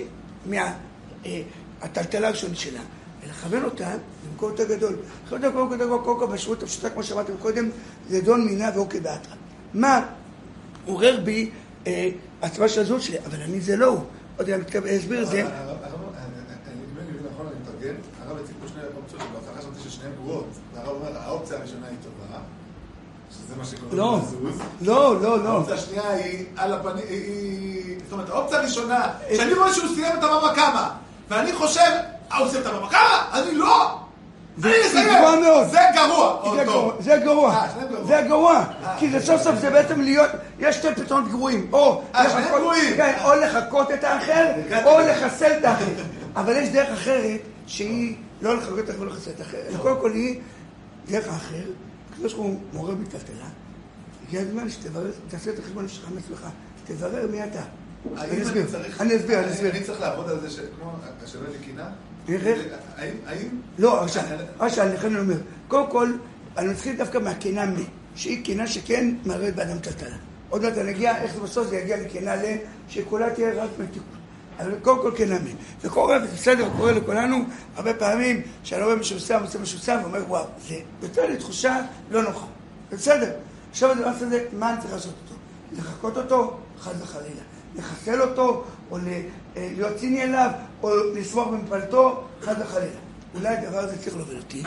מהטלטלה הראשונית שלה, ולכוון אותה במקום יותר גדול. לכוון אותה במקום יותר גדול, קודם כל בשרות הפשוטה, כמו שאמרתם קודם, זה דון מינה ואוקי באתרה. מה עורר בי הצבא של הזהות שלי, אבל אני זה לא הוא. עוד אני אסביר את זה. אני מבין נכון, אני מתרגם. הרב הציג פה שני אופציות, בהתחלה חשבתי ששניהם גרועות. והרב אומר, האופציה הראשונה היא טובה, שזה מה שקוראים לזוז. לא, לא, לא. האופציה השנייה היא על הפנים, זאת אומרת, האופציה הראשונה, שאני רואה שהוא סיים את הבמה כמה, ואני חושב, הוא סיים את הבמה כמה? אני לא! זה גרוע מאוד. זה גרוע. זה גרוע. זה גרוע. כי זה סוף סוף זה בעצם להיות, יש שתי פתרונות גרועים. או לחכות את האחר, או לחסל את האחר. אבל יש דרך אחרת שהיא לא לחכות את האחר ולא לחסל את האחר. קודם כל היא דרך האחר, כמו שהוא מורה בטלטלה, הגיע הזמן שתברר, תעשה את החשבון שלך מעצמך, תברר מי אתה. אני אסביר, אני אסביר, אני אסביר. אני צריך לעבוד על זה כמו השאלה לקינה? האם? לא, עכשיו, אני אומר, קודם כל, אני מתחיל דווקא מהקינה מי, שהיא קינה שכן מערבת באדם טלטלה. עוד מעט אני אגיע, איך זה בסוף זה יגיע לקינה ל, שכולה תהיה רק מתיקות. אבל קודם כל קינה מי. וקורה, בסדר, קורה לכולנו, הרבה פעמים, שאני רואה משוסם, עושה משוסם, ואומר, וואו, זה יותר לי תחושה לא נוחה. בסדר. עכשיו הדבר הזה, מה אני צריך לעשות אותו? לחכות אותו, חד וחלילה. לחסל אותו, או להיות ציני אליו, או לסמוך במפלתו, חד וחלילה. אולי הדבר הזה צריך להוביל אותי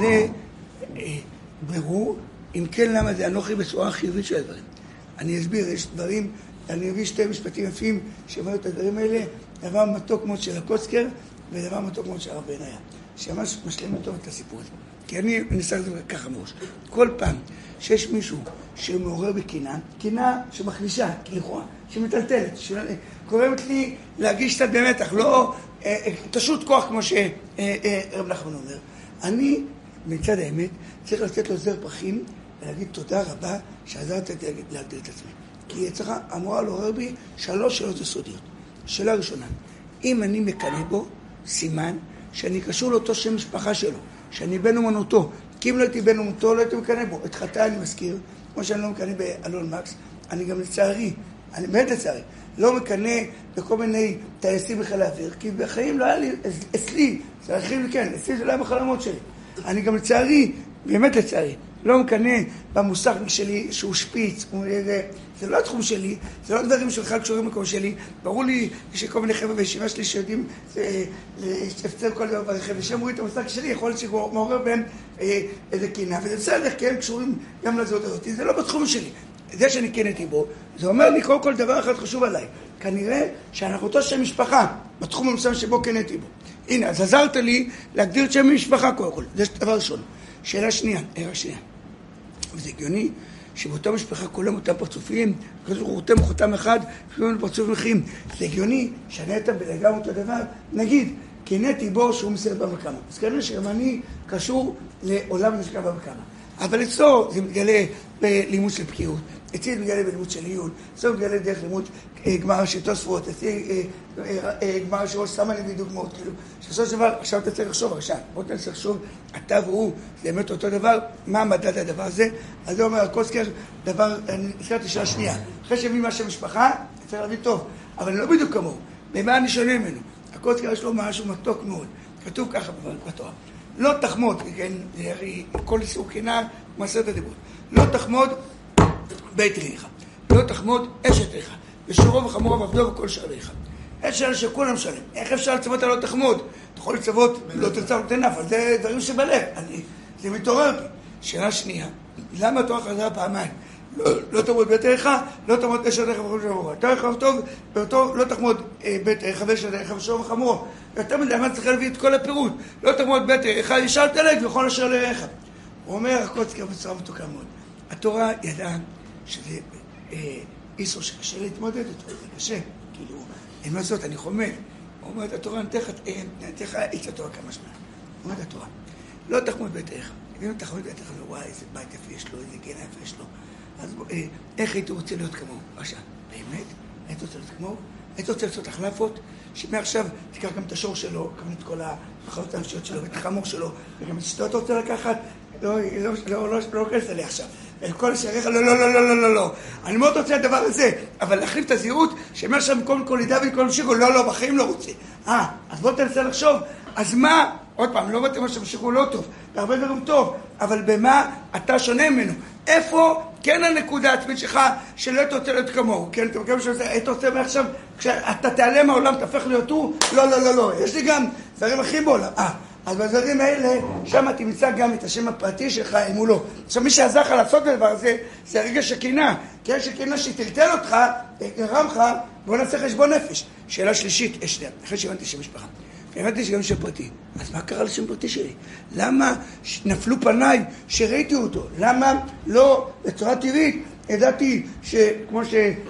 לבירור, אם כן למה זה אנוכי בצורה חיובית של הדברים. אני אסביר, יש דברים, אני אביא שתי משפטים יפים שאומרים את הדברים האלה, דבר מתוק מאוד של הקוצקר, ודבר מתוק מאוד של הרב בניה, שממש משלם טוב את הסיפור הזה. כי אני נסע את זה ככה מראש. כל פעם שיש מישהו שמעורר בקינה, קינה שמחלישה, לכאורה, שמטלטלת, שקורמת לי להגיש קצת במתח, לא תשות כוח כמו שרב נחמן אומר. אני, מצד האמת, צריך לתת לו זר פרחים ולהגיד תודה רבה שעזרת להגדיר את עצמי. כי אצלך אמורה לעורר בי שלוש שאלות יסודיות. שאלה ראשונה, אם אני מקנא בו, סימן שאני קשור לאותו שם משפחה שלו, שאני בן אומנותו, כי אם לא הייתי בן אומנותו, לא הייתי מקנא בו. את חטא אני מזכיר, כמו שאני לא מקנא באלון מקס, אני גם לצערי, אני באמת לצערי, לא מקנא בכל מיני טייסים בחיל האוויר, כי בחיים לא היה לי, אצלי, צריכים לי כן, אצלי זה לא היה בחלומות שלי. אני גם לצערי, באמת לצערי, לא מקנא במוסכניק שלי שהוא שפיץ, זה לא התחום שלי, זה לא דברים שלך קשורים למקום שלי. ברור לי שכל מיני חבר'ה בישיבה שלי שיודעים להפצר כל דבר ברכב, ושהם רואים את המוסכניק שלי, יכול להיות שהוא מעורר בהם איזה קינה, וזה בסדר, כי הם קשורים גם לזהות הזאת, זה לא בתחום שלי. זה שאני קנאתי בו, זה אומר לי קודם כל דבר אחד חשוב עליי. כנראה שאנחנו אותו שם משפחה, בתחום המסוים שבו קנאתי בו. הנה, אז עזרת לי להגדיר את שם משפחה קודם כל. זה דבר ראשון. שאלה שנייה, הערה שנייה. וזה הגיוני שבאותה משפחה כולם אותם פרצופים, כזו רותם חותם אחד, כולם פרצופים אחרים. זה הגיוני שאני הייתם בלגמרי אותו דבר, נגיד, קנאתי בו שהוא מסייב במקמה. אז כנראה שגם אני קשור לעולם הזה שקרה במקמה. אבל אצלו זה מתגלה בלימוד של בקיאות, אצלי זה מתגלה בלימוד של עיון, אצלו מתגלה דרך לימוד גמרא של תוספות, אצלי גמרא של ראש סמן לי דוגמאות, כאילו, שבסופו של דבר, עכשיו אתה צריך לחשוב, עכשיו, בוא אתה צריך לחשוב, אתה והוא, זה באמת אותו דבר, מה מדד הדבר הזה? אז זה אומר, הקוסקר, דבר, אני הזכרתי שאלה שנייה, אחרי שמי מה שמשפחה, צריך להבין טוב, אבל לא בדיוק כמוהו, במה אני שונה ממנו? הקוסקר יש לו משהו מתוק מאוד, כתוב ככה בתורה. לא תחמוד, כן, כל איסור קנאה מעשרת הדיברות. לא תחמוד בית רעך, לא תחמוד אשת רעך, ושורו וחמורו ועבדו וכל שעריך. אין שאלה שכולם שואלים, איך אפשר לצוות על לא תחמוד? אתה יכול לצוות לא תרצה ולא תנף, אבל זה דברים שבלב, אני, זה מתעורר בי. שאלה שנייה, למה התורה חזרה פעמיים? לא, לא תחמוד בית רעך, לא תחמוד אשת רעך וכל שעריך. אתה יכול טוב, באותו לא תחמוד בית רעך ואשת רעך ושורו וחמורו. יותר מדי, מה צריך להביא את כל הפירוט? לא תחמוד בית רעך, ישר תלג וכל אשר לרעך. הוא אומר, הקוצקר בצורה מתוקה מאוד. התורה ידעה שזה אה, איסור שקשה להתמודד איתו, זה קשה, כאילו, אין מה זאת, אני חומד. הוא אומר את התורה, נתן לך איץ התורה כמה שנה. הוא אומר את התורה, לא תחמוד בית רעך. אם תחמוד בית רעך, וואי, איזה בית יפה יש לו, איזה גן יפה יש לו. אז אה, איך הייתי רוצה להיות כמוהו? עכשיו, באמת? הייתי רוצה להיות כמוהו? הייתי רוצה לעשות החלפות, שמעכשיו תיקח גם את השור שלו, גם את כל המחלות האנשיות שלו, ואת החמור שלו, וגם את שתות רוצה לקחת, לא, לא, לא, לא, לא כנס עלי עכשיו. כל השעריך, לא, לא, לא, לא, לא, לא, לא. אני מאוד רוצה את הדבר הזה, אבל להחליף את הזהירות, שמעכשיו מכל כל לידה וכל משיקו, לא, לא, בחיים לא רוצה. אה, אז בוא תנסה לחשוב, אז מה, עוד פעם, לא באתם עכשיו משיקו לא טוב, בהרבה דברים טוב, אבל במה אתה שונה ממנו? איפה כן הנקודה העצמית שלך שלא אתה רוצה להיות כמוהו? כן, אתה מקבל שזה, אתה רוצה מעכשיו, כשאתה תעלה מהעולם, תהפך להיות הוא? לא, לא, לא, לא, יש לי גם דברים הכי בעולם. אה, אז בדברים האלה, שם תמצא גם את השם הפרטי שלך, אם הוא לא. עכשיו, מי שעזר לך לעשות את הדבר הזה, זה הרגע שקינה. כי יש שקינה שתלתל אותך, גרם לך, בוא נעשה חשבון נפש. שאלה שלישית, יש לי, אחרי שהבנתי שם משפחה. הבנתי שגם שם פרטי. אז מה קרה לשם פרטי שלי? למה נפלו פניי שראיתי אותו? למה לא, בצורה טבעית, ידעתי שכמו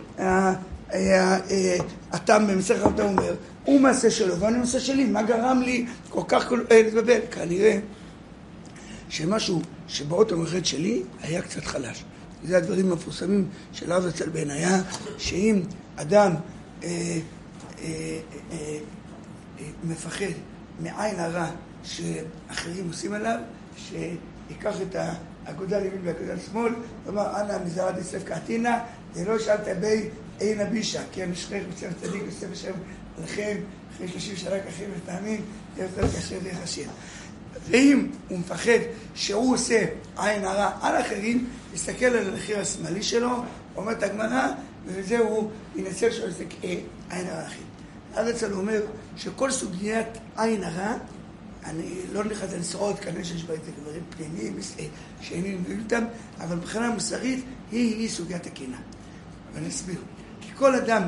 שהתם במסכת אבות אומר, הוא מעשה שלו ואני מעשה שלי, מה גרם לי כל כך להתבלבל? כנראה שמשהו שבאות המחד שלי היה קצת חלש. זה הדברים המפורסמים של הרב זצ"ל בניה, שאם אדם אה, אה, אה, מפחד מעין הרע שאחרים עושים עליו, שיקח את האגודה לימין והאגודה לשמאל, ואומר, אנא מזרע דסף קעתינא, זה לא שאלת בי אין הבישה, כן, שכח בצלם צדיק וסף השם לכם, אחרי שלושים שנה ככה ותאמין, זה יותר קשה דרך השם. ואם הוא מפחד שהוא עושה עין הרע על אחרים, יסתכל על המחיר השמאלי שלו, אומרת הגמרא, ובזה הוא ינצל שהוא עושה עין הרע אחרים. אז אצל הוא אומר שכל סוגיית עין הרע, אני לא נכנס לנסרות, כנראה שיש בה את דברים פנימיים שאיני מבין אותם, אבל מבחינה מוסרית היא, היא סוגיית הקנאה. ואני אסביר. כי כל אדם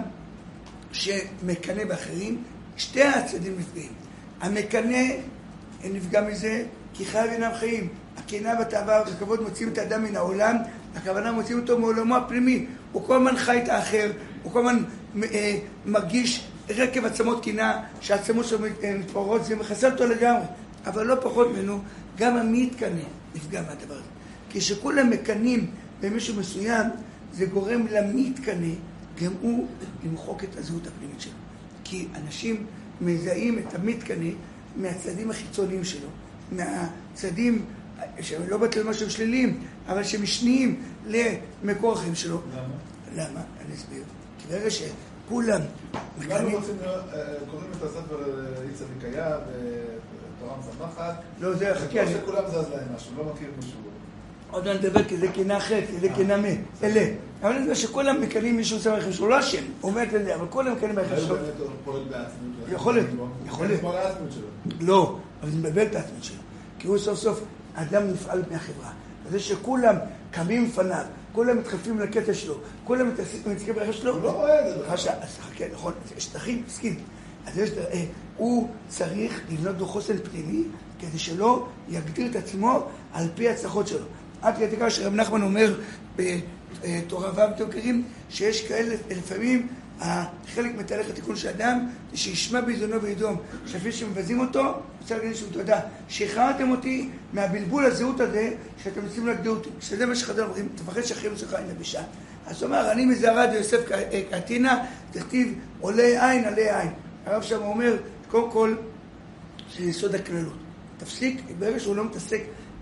שמקנא באחרים, שתי הצדדים נפגעים. המקנא נפגע מזה כי חייו אינם חיים. הקנאה והתאווה וכבוד מוציאים את האדם מן העולם, הכוונה מוציאים אותו מעולמו הפנימי. הוא כל הזמן חי את האחר, הוא כל הזמן אה, מרגיש רקב עצמות קנאה, שהעצמות שלו מתפוררות, זה מחסל אותו לגמרי. אבל לא פחות ממנו, גם המתקנא נפגע מהדבר הזה. כי שכולם מקנאים במישהו מסוים, זה גורם למתקנא, גם הוא למחוק את הזהות הפנימית שלו. כי אנשים מזהים את המתקנא מהצדדים החיצוניים שלו, מהצדדים שהם לא בטל משהו שליליים, אבל שמשניים למקור החיים שלו. למה? למה? אני אסביר. כי ברגע שכולם מקנאים... למה רוצים, קוראים את הספר יצא ויקיה ותורה משמחת? לא, זה חכה. אני... שכולם זז להם משהו, לא מכיר מישהו. עוד לא נדבר כי זה קנאה חטא, כי זה קנאה מה, אלה. אבל אני יודע שכולם מקנאים מישהו עושה מלכים שהוא לא השם, הוא אומר את זה, אבל כולם מקנאים מלכים שלו. הוא באמת פועל בעצמיות. יכול להיות, יכול להיות. פועל העצמיות שלו. לא, אבל זה מבלבל את העצמיות שלו. כי הוא סוף סוף אדם נפעל בפני החברה. וזה שכולם קמים לפניו, כולם מתחלפים לקטע שלו, כולם מתעסקים ברכב שלו. הוא לא רואה את זה. אז חכה, נכון, יש שטחים, מסכים. אז יש, הוא צריך לבנות בו חוסן פנימי, כדי שלא יגדיר את עצמו על פי הצלחות שלו. עד כדי כך שרב נחמן אומר בתורה ו' אתם מכירים שיש כאלה לפעמים חלק מתהליך התיקון של אדם שישמע באיזונו וידום שאפילו שמבזים אותו רוצה להגיד שהוא תודה שחררתם אותי מהבלבול הזהות הזה שאתם רוצים להגדיר אותי שזה מה שחזר אומרים תפחד שאחרים שלך אין לבישה אז הוא אומר אני מזרע דיוסף קעתינא תכתיב עולה עין עלי עין הרב שם אומר קודם כל זה יסוד הכללות תפסיק ברגע שהוא לא מתעסק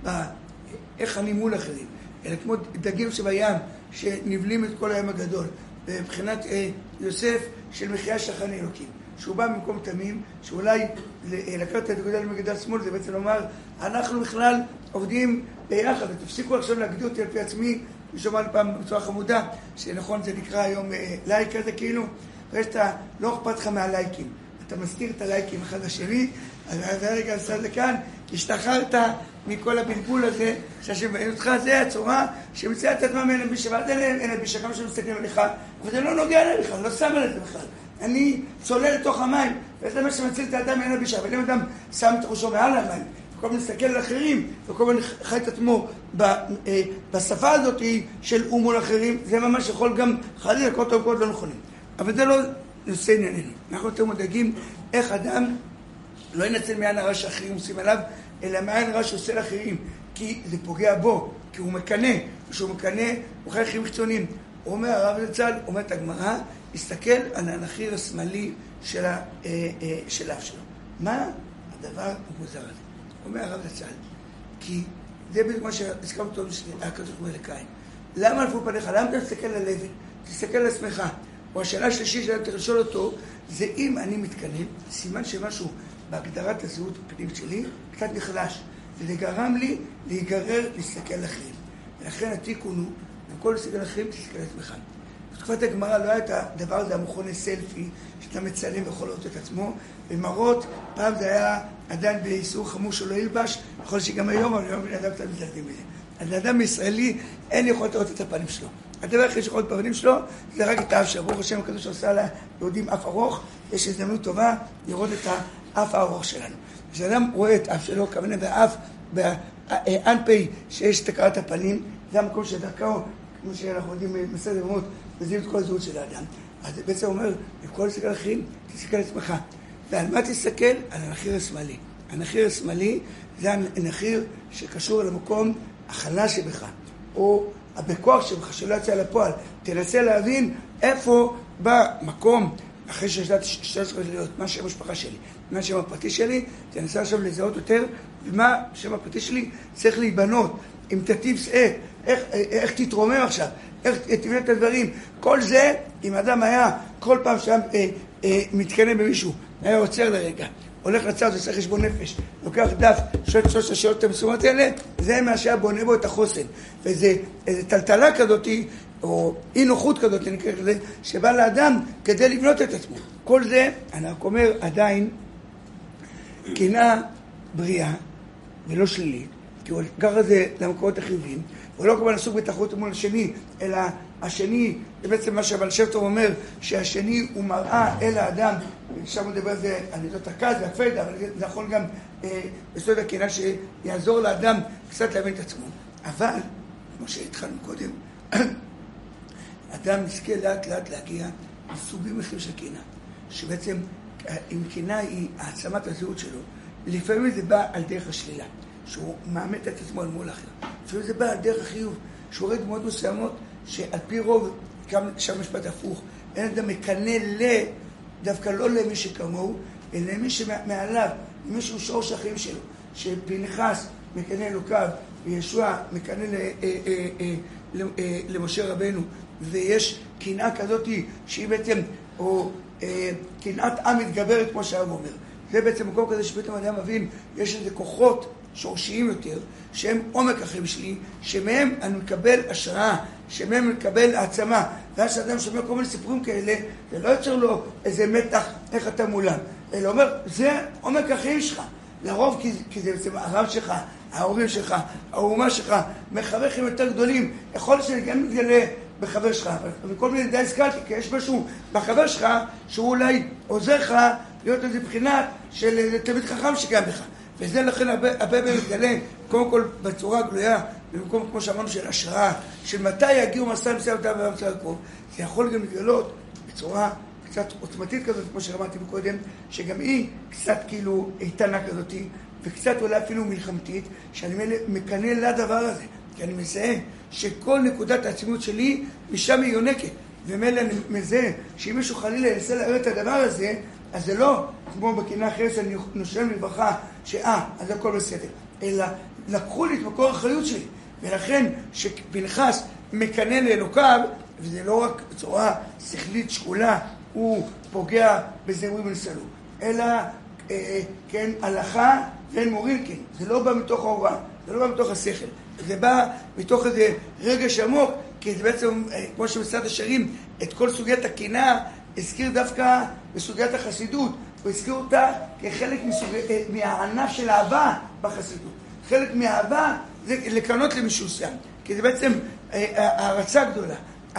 איך אני מול אחרים, אלא כמו דגים שבים שנבלים את כל הים הגדול, מבחינת אה, יוסף של מחיה שכן אלוקים, שהוא בא ממקום תמים, שאולי לקחת את הנקודה למגדל שמאל, זה בעצם לומר, אנחנו בכלל עובדים ביחד, ותפסיקו עכשיו להגדיר אותי על פי עצמי, ושומע לי פעם בצורה חמודה, שנכון זה נקרא היום לייק כזה כאילו, ואתה לא אכפת לך מהלייקים, אתה מסתיר את הלייקים אחד לשני, אז הרגע עשה לכאן, השתחררת מכל הבלבול הזה, שהשם בעין אותך, זה הצורה שמציעה את עצמם אין בישה, ואתה אין בישה, כמה שמסתכלים עליך, אבל זה לא נוגע אליך, אני לא שם על זה בכלל. אני צולל לתוך המים, וזה מה שמציל את האדם אין בישה, אבל אם אדם שם את ראשו מעל המים, וכל מיני מסתכל על אחרים, וכל מיני חי את עצמו בשפה הזאת של אום מול אחרים, זה ממש יכול גם חלילה לקרות טוב לא נכונים. אבל זה לא נושא ענייננו. אנחנו יותר מודאגים איך אדם לא ינצל מעין הרע שאחרים עושים עליו, אלא מעין הרע שעושה לאחרים, כי זה פוגע בו, כי הוא מקנה, כשהוא מקנה, הוא חי חיים חיצוניים. הוא אומר, הרב זצ"ל, אומרת הגמרא, הסתכל על הנחיר השמאלי של האף שלו. מה הדבר המוזר הזה? אומר הרב זצ"ל, כי זה בדיוק מה שהזכרנו אותו הכתוב אומר לקין. למה לפני פניך? למה אתה תסתכל על אבן? תסתכל על עצמך. או השאלה השלישית שאני צריך לשאול אותו, זה אם אני מתקנן, סימן שמשהו בהגדרת הזהות הפנימית שלי קצת נחלש, וזה גרם לי להיגרר להסתכל על אחרים. ולכן התיקון הוא, במקום להסתכל על אחרים, תסתכל על עצמך. בתקופת הגמרא לא היה את הדבר הזה, המכונה סלפי, שאתה מצלם ויכול לראות את עצמו, ומראות, פעם זה היה עדיין באיסור חמור שלא ילבש, יכול שגם היום, אבל היום בני אדם קצת מזלדים בזה. אז לאדם ישראלי אין יכולת לראות את הפנים שלו. הדבר הכי שיכול את הפנים שלו, זה רק את האף שלו. ברוך השם הקדוש שעושה ליהודים אף ארוך, יש הזדמנות טובה לראות את האף הארוך שלנו. כשאדם רואה את האף שלו, כוונה באף, באנפי שיש תקרת הפנים, זה המקום שדרכו, כמו שאנחנו יודעים מסדר מאוד, מזיל את כל הזהות של האדם. אז זה בעצם אומר, בכל סגל אחרים, תסתכל על עצמך. ועל מה תסתכל? על הנחיר השמאלי. הנחיר השמאלי זה הנחיר שקשור למקום החלש שבך, או בכוח שבך, שלא יצא לפועל. תנסה להבין איפה במקום, אחרי ששת עשרה להיות, מה שם המשפחה שלי, מה שם הפרטי שלי, תנסה עכשיו לזהות יותר, ומה שם הפרטי שלי צריך להיבנות, אם תטיב שאת, איך, איך תתרומם עכשיו, איך תבנה את הדברים. כל זה, אם אדם היה כל פעם שהיה אה, אה, מתקנן במישהו, היה עוצר לרגע, הולך לצד, עושה חשבון נפש, לוקח דף, שואל שלוש השאלות המסומות האלה, זה מה שהיה בונה בו את החוסן. וזה איזו טלטלה כזאת, או אי נוחות כזאת, נקרא לזה, שבא לאדם כדי לבנות את עצמו. כל זה, אני רק אומר, עדיין, קנאה בריאה ולא שלילית, כי הוא גר את זה למקורות החיוביים, הוא לא כמובן עסוק בתחרות מול השני, אלא השני, זה בעצם מה שהבעל שם טוב אומר, שהשני הוא מראה אל האדם, ושם הוא מדבר על זה, על ידות הכז והפיידה, אבל זה יכול גם אה, בסוד הקנאה שיעזור לאדם קצת להבין את עצמו. אבל, כמו שהתחלנו קודם, אדם נזכה לאט לאט להגיע לסוגים אחרים של קנאה, שבעצם אם קנאה היא העצמת הזהות שלו, לפעמים זה בא על דרך השלילה, שהוא מאמת את עצמו על מול אחר. לפעמים זה בא על דרך החיוב, שהוא רואה דמות מסוימות שעל פי רוב, גם שם משפט הפוך, אין אדם מקנה ל... דווקא לא למי שכמוהו, אלא למי שמעליו, למי שהוא שורש החיים שלו, שפנחס מקנה אלוקיו, וישוע מקנה למשה רבנו, ויש קנאה כזאת שהיא בעצם, או קנאת עם מתגברת, כמו שהרב אומר. זה בעצם מקום כזה שפתאום אדם מבין, יש איזה כוחות שורשיים יותר, שהם עומק החיים שלי, שמהם אני מקבל השראה, שמהם אני מקבל העצמה. ואז שאדם שומע כל מיני סיפורים כאלה, זה לא יוצר לו איזה מתח, איך אתה מולם. אלא אומר, זה עומק החיים שלך. לרוב, כי, כי זה בעצם הרב שלך, ההורים שלך, האומה שלך, מחברים יותר גדולים. יכול להיות שאני גם מתגלה בחבר שלך, וכל מיני די הזכרתי, כי יש משהו בחבר שלך, שהוא אולי עוזר לך להיות איזה בחינה של תלמיד חכם שקיים בך. וזה לכן הרבה הרבה מתגלה, קודם כל בצורה גלויה, במקום כמו שאמרנו של השראה, של מתי יגיעו מסע מסע אותה ובמצע הקרוב. זה יכול גם להתגלות בצורה קצת עוצמתית כזאת, כמו שרמתי מקודם, שגם היא קצת כאילו איתנה כזאת, וקצת אולי אפילו מלחמתית, שאני מקנה לדבר הזה. כי אני מזהה שכל נקודת העצימות שלי משם היא יונקת. ומילא אני מזהה שאם מישהו חלילה ינסה להראה את הדבר הזה, אז זה לא כמו בקנאה אחרת שאני נושם לברכה, שאה, אז הכל בסדר. אלא לקחו לי את מקור האחריות שלי. ולכן שפנחס מקנה לאלוקיו, וזה לא רק בצורה שכלית שקולה, הוא פוגע בזהירים ונסלו, אלא אה, כן, הלכה ואין מורים, כן. זה לא בא מתוך ההוראה, זה לא בא מתוך השכל. זה בא מתוך איזה רגש עמוק, כי זה בעצם, אה, כמו שמשרד השערים, את כל סוגיית הקנאה הזכיר דווקא בסוגיית החסידות, הוא הזכיר אותה כחלק מסוג... אה, מהענף של האהבה בחסידות. חלק מהאהבה זה לקנות למישהו סיים, כי זה בעצם הערצה גדולה,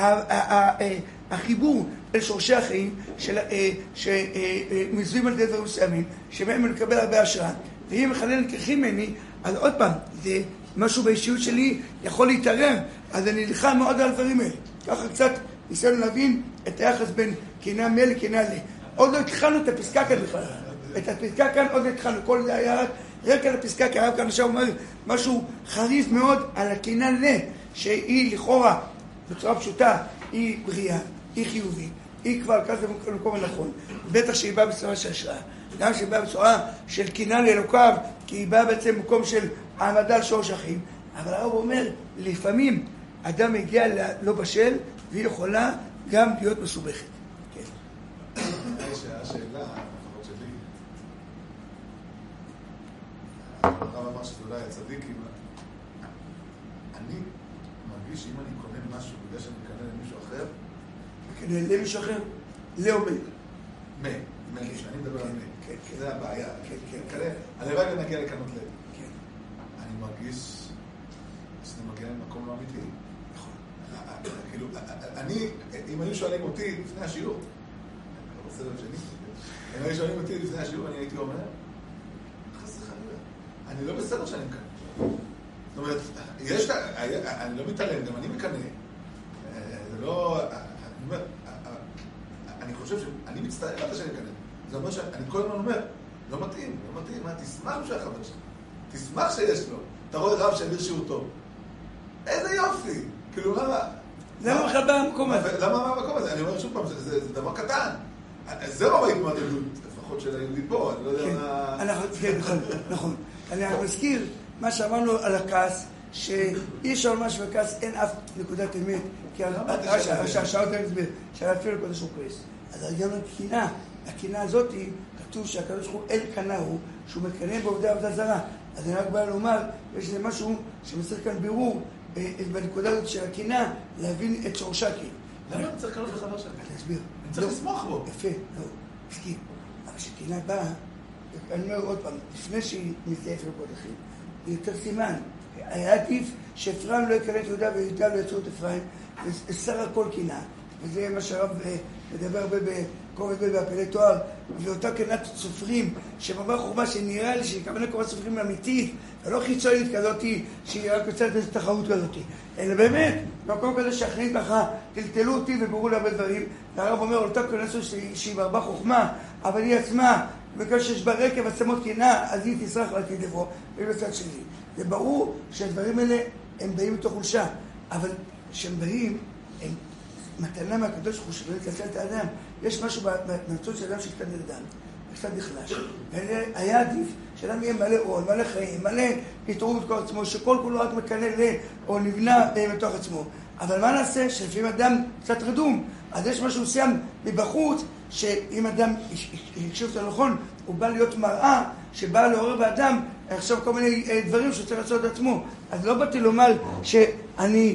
החיבור אל שורשי החיים שמזוהים על ידי דברים מסוימים, שבהם אני מקבל הרבה השראה, ואם מחלל נלקחים ממני, אז עוד פעם, זה משהו באישיות שלי יכול להתערב, אז אני נלחם מאוד על הדברים האלה. ככה קצת ניסינו להבין את היחס בין קנאה מ לקנאה ל. עוד לא התחלנו את הפסקה כאן בכלל. את הפסקה כאן עוד לא התחלנו, כל זה היה רק רקע לפסקה, כי הרב כאן עכשיו אומר משהו חריף מאוד על הקנאה ל, שהיא לכאורה, בצורה פשוטה, היא בריאה, היא חיובית, היא כבר כזה במקום הנכון. בטח שהיא באה בצורה של השראה. גם שהיא באה בצורה של קנאה לאלוקיו, כי היא באה בעצם במקום של העמדה על שורש החיים. אבל הרב אומר, לפעמים אדם מגיע לא בשל, והיא יכולה גם להיות מסובכת. כן. השאלה, לפחות שלי, הרב אמר שזה אולי הצדיק, אני מרגיש שאם אני קונה משהו, בגלל שאני מקנה למישהו אחר, מקנה למישהו אחר? לא מי. מי, אני מדבר על מי. זה הבעיה. כן, כן. הלוואי ונגיע לקנות לב. אני מרגיש שזה מגיע למקום לא אמיתי. נכון. כאילו, אני, אם היו שואלים אותי לפני השיעור, בסדר שני, אם היו שואלים אותי לפני השיעור, אני הייתי אומר, חס וחלילה, אני לא בסדר שאני מקנה. זאת אומרת, יש, אני לא מתעלם, גם אני מקנה. זה לא, אני אומר, אני חושב שאני מצטער על שאני מקנה. זה אומר שאני כל הזמן אומר, לא מתאים, לא מתאים, מה, תשמח שהחבר שלי. תשמח שיש לו. אתה רואה רב שהעביר שיעור טוב. איזה יופי! כאילו, למה? למה בכלל במקום הזה? למה במקום הזה? אני אומר שוב פעם, זה דבר קטן. זה לא בהתמודדות, לפחות של היהודי פה, אני לא יודע מה... כן, נכון, נכון. אני מזכיר מה שאמרנו על הכעס, שאי אפשר ממש בכעס, אין אף נקודת אמת, כי השעות אין הסבר, שעלה אפילו לקודש הוא כועס. אז הרגענו הקנאה, הקנאה הזאת, כתוב שהקדוש הוא אל קנאה הוא, שהוא מקנא בעובדי עבודה זרה. אז אני רק בא לומר, יש איזה משהו שמסתכל כאן בירור, בנקודה הזאת של הקנאה, להבין את שורשה כאילו. למה אני צריך לקנות לחבר שלי? אני אסביר. אני צריך לסמוך בו. יפה, לא, מסכים. אבל כשקנאה באה, אני אומר עוד פעם, לפני שהיא מתייעפת לקודשים, היא יותר סימן. היה עדיף שאפרים לא יקנה את יהודה ויהודה לא יצאו את אפרים, ושר הכל קנאה. וזה מה שהרב מדבר הרבה בקורא בהפעלי תואר, ואותה קנאת סופרים, שבבא חורבה שנראה לי שהיא כמובן קוראת סופרים אמיתית, ולא חיצונית כזאת שהיא רק יוצאת איזו תחרות כזאת, אלא באמת, במקום כזה שאחרים ככה טלטלו אותי ובראו להרבה דברים, והרב אומר, אותה קנאת שהיא ברבה חוכמה, אבל היא עצמה, בגלל שיש בה רקב עצמות קנאה, אז היא תסרח לעתיד לבוא, והיא בצד שלי. זה ברור שהדברים האלה הם באים מתוך חולשה, אבל כשהם באים, הם מתנה מהקדוש ברוך הוא שלא יקצר את האדם. יש משהו בנצות של אדם שקצת נרדם, קצת נחלש. היה עדיף שאדם יהיה מלא אור, מלא חיים, מלא התעוררות כל עצמו, שכל כולו רק מקנה ל... או נבנה מתוך עצמו. אבל מה נעשה? שלפעמים אדם קצת רדום, אז יש משהו מסוים מבחוץ, שאם אדם יקשיב אותו נכון, הוא בא להיות מראה שבא לעורר באדם עכשיו כל מיני דברים שהוא צריך לעשות את עצמו. אז לא באתי לומר שאני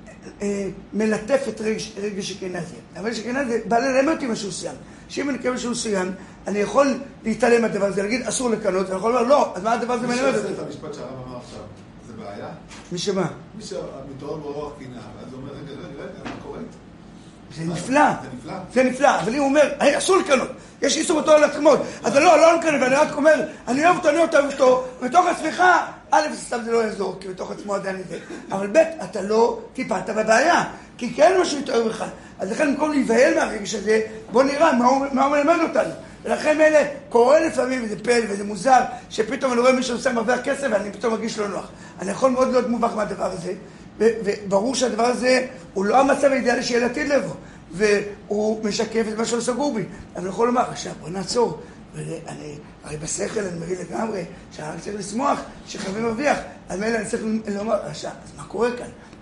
מלטף את רגש שקנאה זה. אבל שקנאה זה בא ללמד אותי משהו מסוים. שאם אני קבל משהו מסוים, אני יכול להתעלם מהדבר הזה, להגיד אסור לקנות, אני יכול לומר לא, אז מה הדבר הזה מלמד אותי? מי שעושה את המשפט שהרב אמר עכשיו, זה בעיה? מי שמה? מי שמתעורר ברוח קנאה, ואז הוא אומר, רגע, רגע, רגע, מה קורה? זה נפלא. זה נפלא. זה נפלא, אבל אם הוא אומר, אסור לקנות, יש איסור אותו על התחמות, אז לא, לא נקנה, ואני רק אומר, אני אוהב אותו, אני אוהב אותו, בתוך עצמך, א', סתם זה לא יעזור, כי בתוך עצמו עדיין זה, אבל ב', אתה לא טיפלת בבעיה, כי כן משהו יתאר בך, אז לכן במקום להיבהל מהרגש הזה, בוא נראה מה הוא מלמד אותנו. ולכן אלה קורה לפעמים, וזה פל וזה מוזר, שפתאום אני רואה מישהו עושה מרוויח כסף, ואני פתאום מרגיש לא נוח. אני יכול מאוד להיות מובך מהדבר הזה, וברור שהדבר הזה הוא לא המצב האידיאלי שיהיה לעתיד לבוא, והוא משקף את מה שהוא סגור בי. אני יכול לומר, עכשיו בוא נעצור, ואני, הרי בשכל אני מבין לגמרי, שאני צריך לשמוח, שחייבים מרוויח, אז מילא אני צריך לומר, עכשיו, אז מה קורה כאן?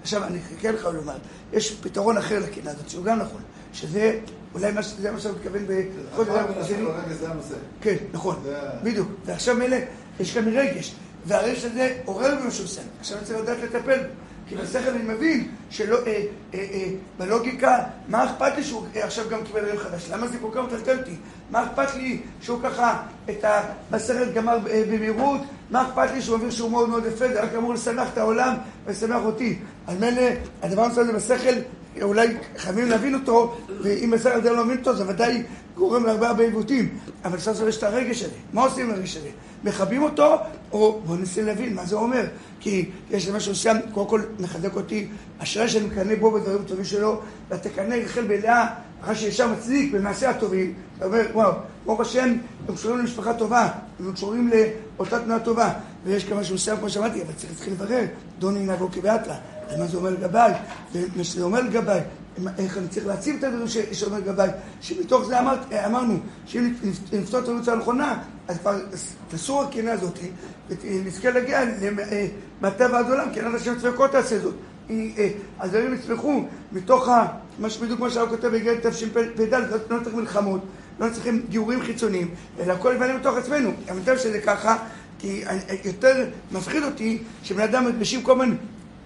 עכשיו, אני כן חייב לומר, יש פתרון אחר לקינה הזאת, שהוא גם נכון, שזה, אולי מה שזה מה שאתה מתכוון בכל דבר השני. זה הנושא. כן, נכון, בדיוק. ועכשיו מילא, יש כאן רגש, והרגש הזה עורר במשהו סן. עכשיו אני צריך לדעת לטפל בו. כי בשכל אני מבין שלא, אה, אה, אה, בלוגיקה, מה אכפת לי שהוא אה, עכשיו גם קיבל רעיון חדש? למה זה כל כך מטלטל אותי? מה אכפת לי שהוא ככה את הסרט גמר אה, במהירות? מה אכפת לי שהוא מביא שהוא מאוד מאוד יפה? זה רק אמור לשמח את העולם ולשמח אותי. על מילא, הדבר נושא הזה בשכל, אולי חייבים להבין אותו, ואם בשכל זה לא מבין אותו, זה ודאי גורם להרבה הרבה עיוותים. אבל עכשיו זה יש את הרגש הזה. מה עושים לרגש הזה? מכבים אותו, או בוא ננסה להבין מה זה אומר. כי יש למה שעושה, קודם כל מחזק אותי, אשרי שאני מקנה בו בדברים טובים שלו, ותקנה יחל בלאה, אחרי שישר מצדיק במעשה הטובים. אתה אומר, וואו, ברוך השם, הם קשורים למשפחה טובה, הם קשורים לאותה תנועה טובה. ויש כמה שהוא עושה, כמו שאמרתי, אבל צריך להתחיל לברר, דוני נבוא כבעתלה. מה זה אומר לגביי? ומה שזה אומר לגביי, איך אני צריך להציב את הדברים שאומר לגביי, שמתוך זה אמר, אמרנו, שאם נפתור את הרוצה הנכונה, אז כבר תסור הקינה הזאת, ונזכה להגיע מהטבע עד עולם, כי אין השם צפקות תעשה זאת. הדברים יצמחו מתוך מה שבדיוק כמו שהרב כותב בגלל תשפ"ד, לא צריך מלחמות, לא צריכים גיורים חיצוניים, אלא הכל יבנה מתוך עצמנו. אני חושב שזה ככה, כי יותר מפחיד אותי שבן אדם מתבשים כל מיני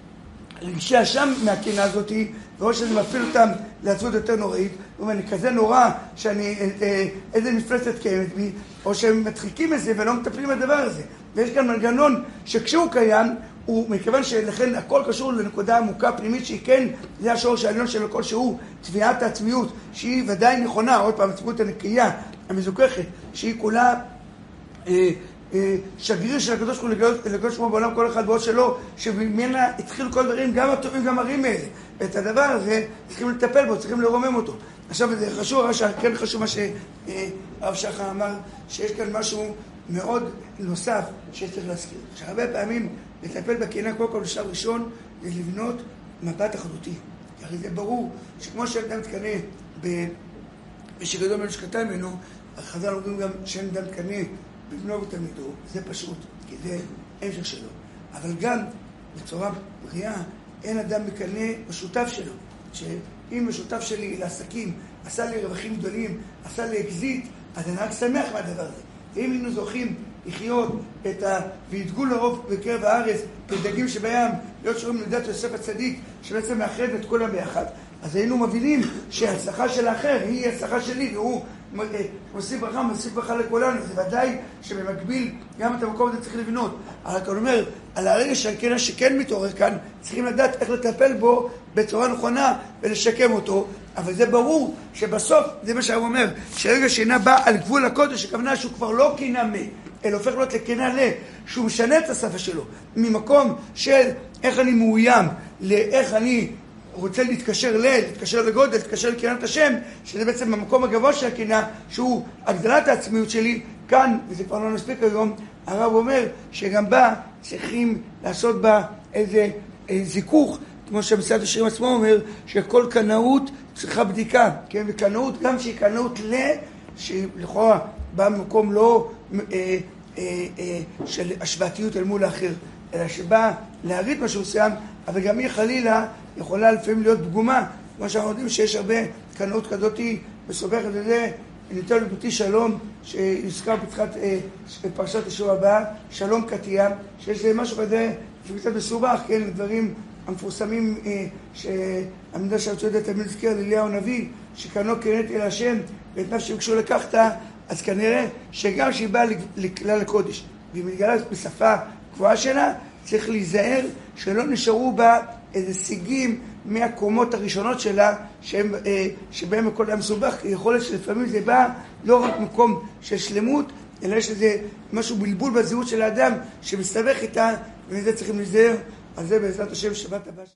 רגשי אשם מהקינה הזאת, ואו שזה מפעיל אותם לעצבות יותר נוראית, ואומר, אני כזה נורא שאני, איזה מפלצת קיימת בי, או שהם מדחיקים את זה ולא מטפלים בדבר הזה. ויש כאן מנגנון שכשהוא קיים, הוא מכיוון שלכן הכל קשור לנקודה עמוקה פנימית שהיא כן, זה השורש העליון של הכל שהוא תביעת העצמיות, שהיא ודאי נכונה, עוד פעם, העצמיות הנקייה, המזוכחת, שהיא כולה אה, אה, שגריר של הקדוש ברוך הוא לגלות שמו בעולם כל אחד בעוד שלו, שממנה התחילו כל דברים, גם הטובים גם הרעים האלה. ואת הדבר הזה צריכים לטפל בו, צריכים לרומם אותו. עכשיו זה חשוב, כן חשוב מה שהרב שחר אמר, שיש כאן משהו מאוד נוסף שצריך להזכיר. שהרבה פעמים לטפל בקינה קודם כל בשלב ראשון זה לבנות מבט אחדותי. הרי זה ברור שכמו שאדם מתקנה בשגדול מנו שקטן ממנו, החז"ל אומרים גם שאין אדם מתקנה בבנו ותלמידו, זה פשוט, כי זה המשך שלו. אבל גם בצורה בריאה אין אדם מקנה בשותף שלו. שאם השותף שלי לעסקים עשה לי רווחים גדולים, עשה לי אקזיט, אז אני רק שמח מהדבר הזה. ואם היינו זוכים לחיות את ה... וידגו לרוב בקרב הארץ כדגים שבהם להיות שרואים לדת יוסף הצדיק שבעצם מאחד את כולם ביחד, אז היינו מבינים שההצלחה של האחר היא ההצלחה שלי, והוא מוסיף ברכה, מוסיף ברכה לכולנו. זה ודאי שבמקביל גם את המקום הזה צריך לבנות. אבל אתה אומר, על הרגע שהקנה שכן מתעורר כאן, צריכים לדעת איך לטפל בו בצורה נכונה ולשקם אותו. אבל זה ברור שבסוף, זה מה שהרב אומר, שהרגע שאינה בא על גבול הקודש, הכוונה שהוא כבר לא קינה מ, אלא הופך להיות לקינה ל, שהוא משנה את השפה שלו, ממקום של איך אני מאוים, לאיך אני רוצה להתקשר ל, להתקשר לגודל, להתקשר לקינת השם, שזה בעצם המקום הגבוה של הקינה, שהוא הגדלת העצמיות שלי, כאן, וזה כבר לא נספיק היום, הרב אומר שגם בה צריכים לעשות בה איזה, איזה זיכוך, כמו שמסעד השירים עצמו אומר, שכל קנאות צריכה בדיקה, כן? וקנאות גם שהיא קנאות ל, שלכאורה בא במקום לא אה, אה, אה, של השוואתיות אל מול האחר, אלא שבא להריד משהו מסוים, אבל גם היא חלילה יכולה לפעמים להיות פגומה, כמו שאנחנו יודעים שיש הרבה קנאות כזאת מסובכת לזה. ניתן לבותי שלום, שיזכר פתחת אה, פרשת השבוע הבאה, שלום קטיה, שיש משהו כזה קצת מסובך, כן? דברים המפורסמים אה, שהעמידה שהרצו יודעת תמיד זכיר לאליהו הנביא, שקנו קרנתי אל השם ואת נפשי ביקשו לקחת, אז כנראה שגם שהיא באה לכלל הקודש והיא מתגלה בשפה קבועה שלה, צריך להיזהר שלא נשארו בה איזה סיגים מהקומות הראשונות שלה שהם, אה, שבהם הכל היה מסובך, כי יכול להיות שלפעמים זה בא לא רק מקום של שלמות, אלא יש איזה משהו בלבול בזהות של האדם שמסתבך איתה, ומזה צריכים להיזהר. על זה בעזרת השם שבת הבאה.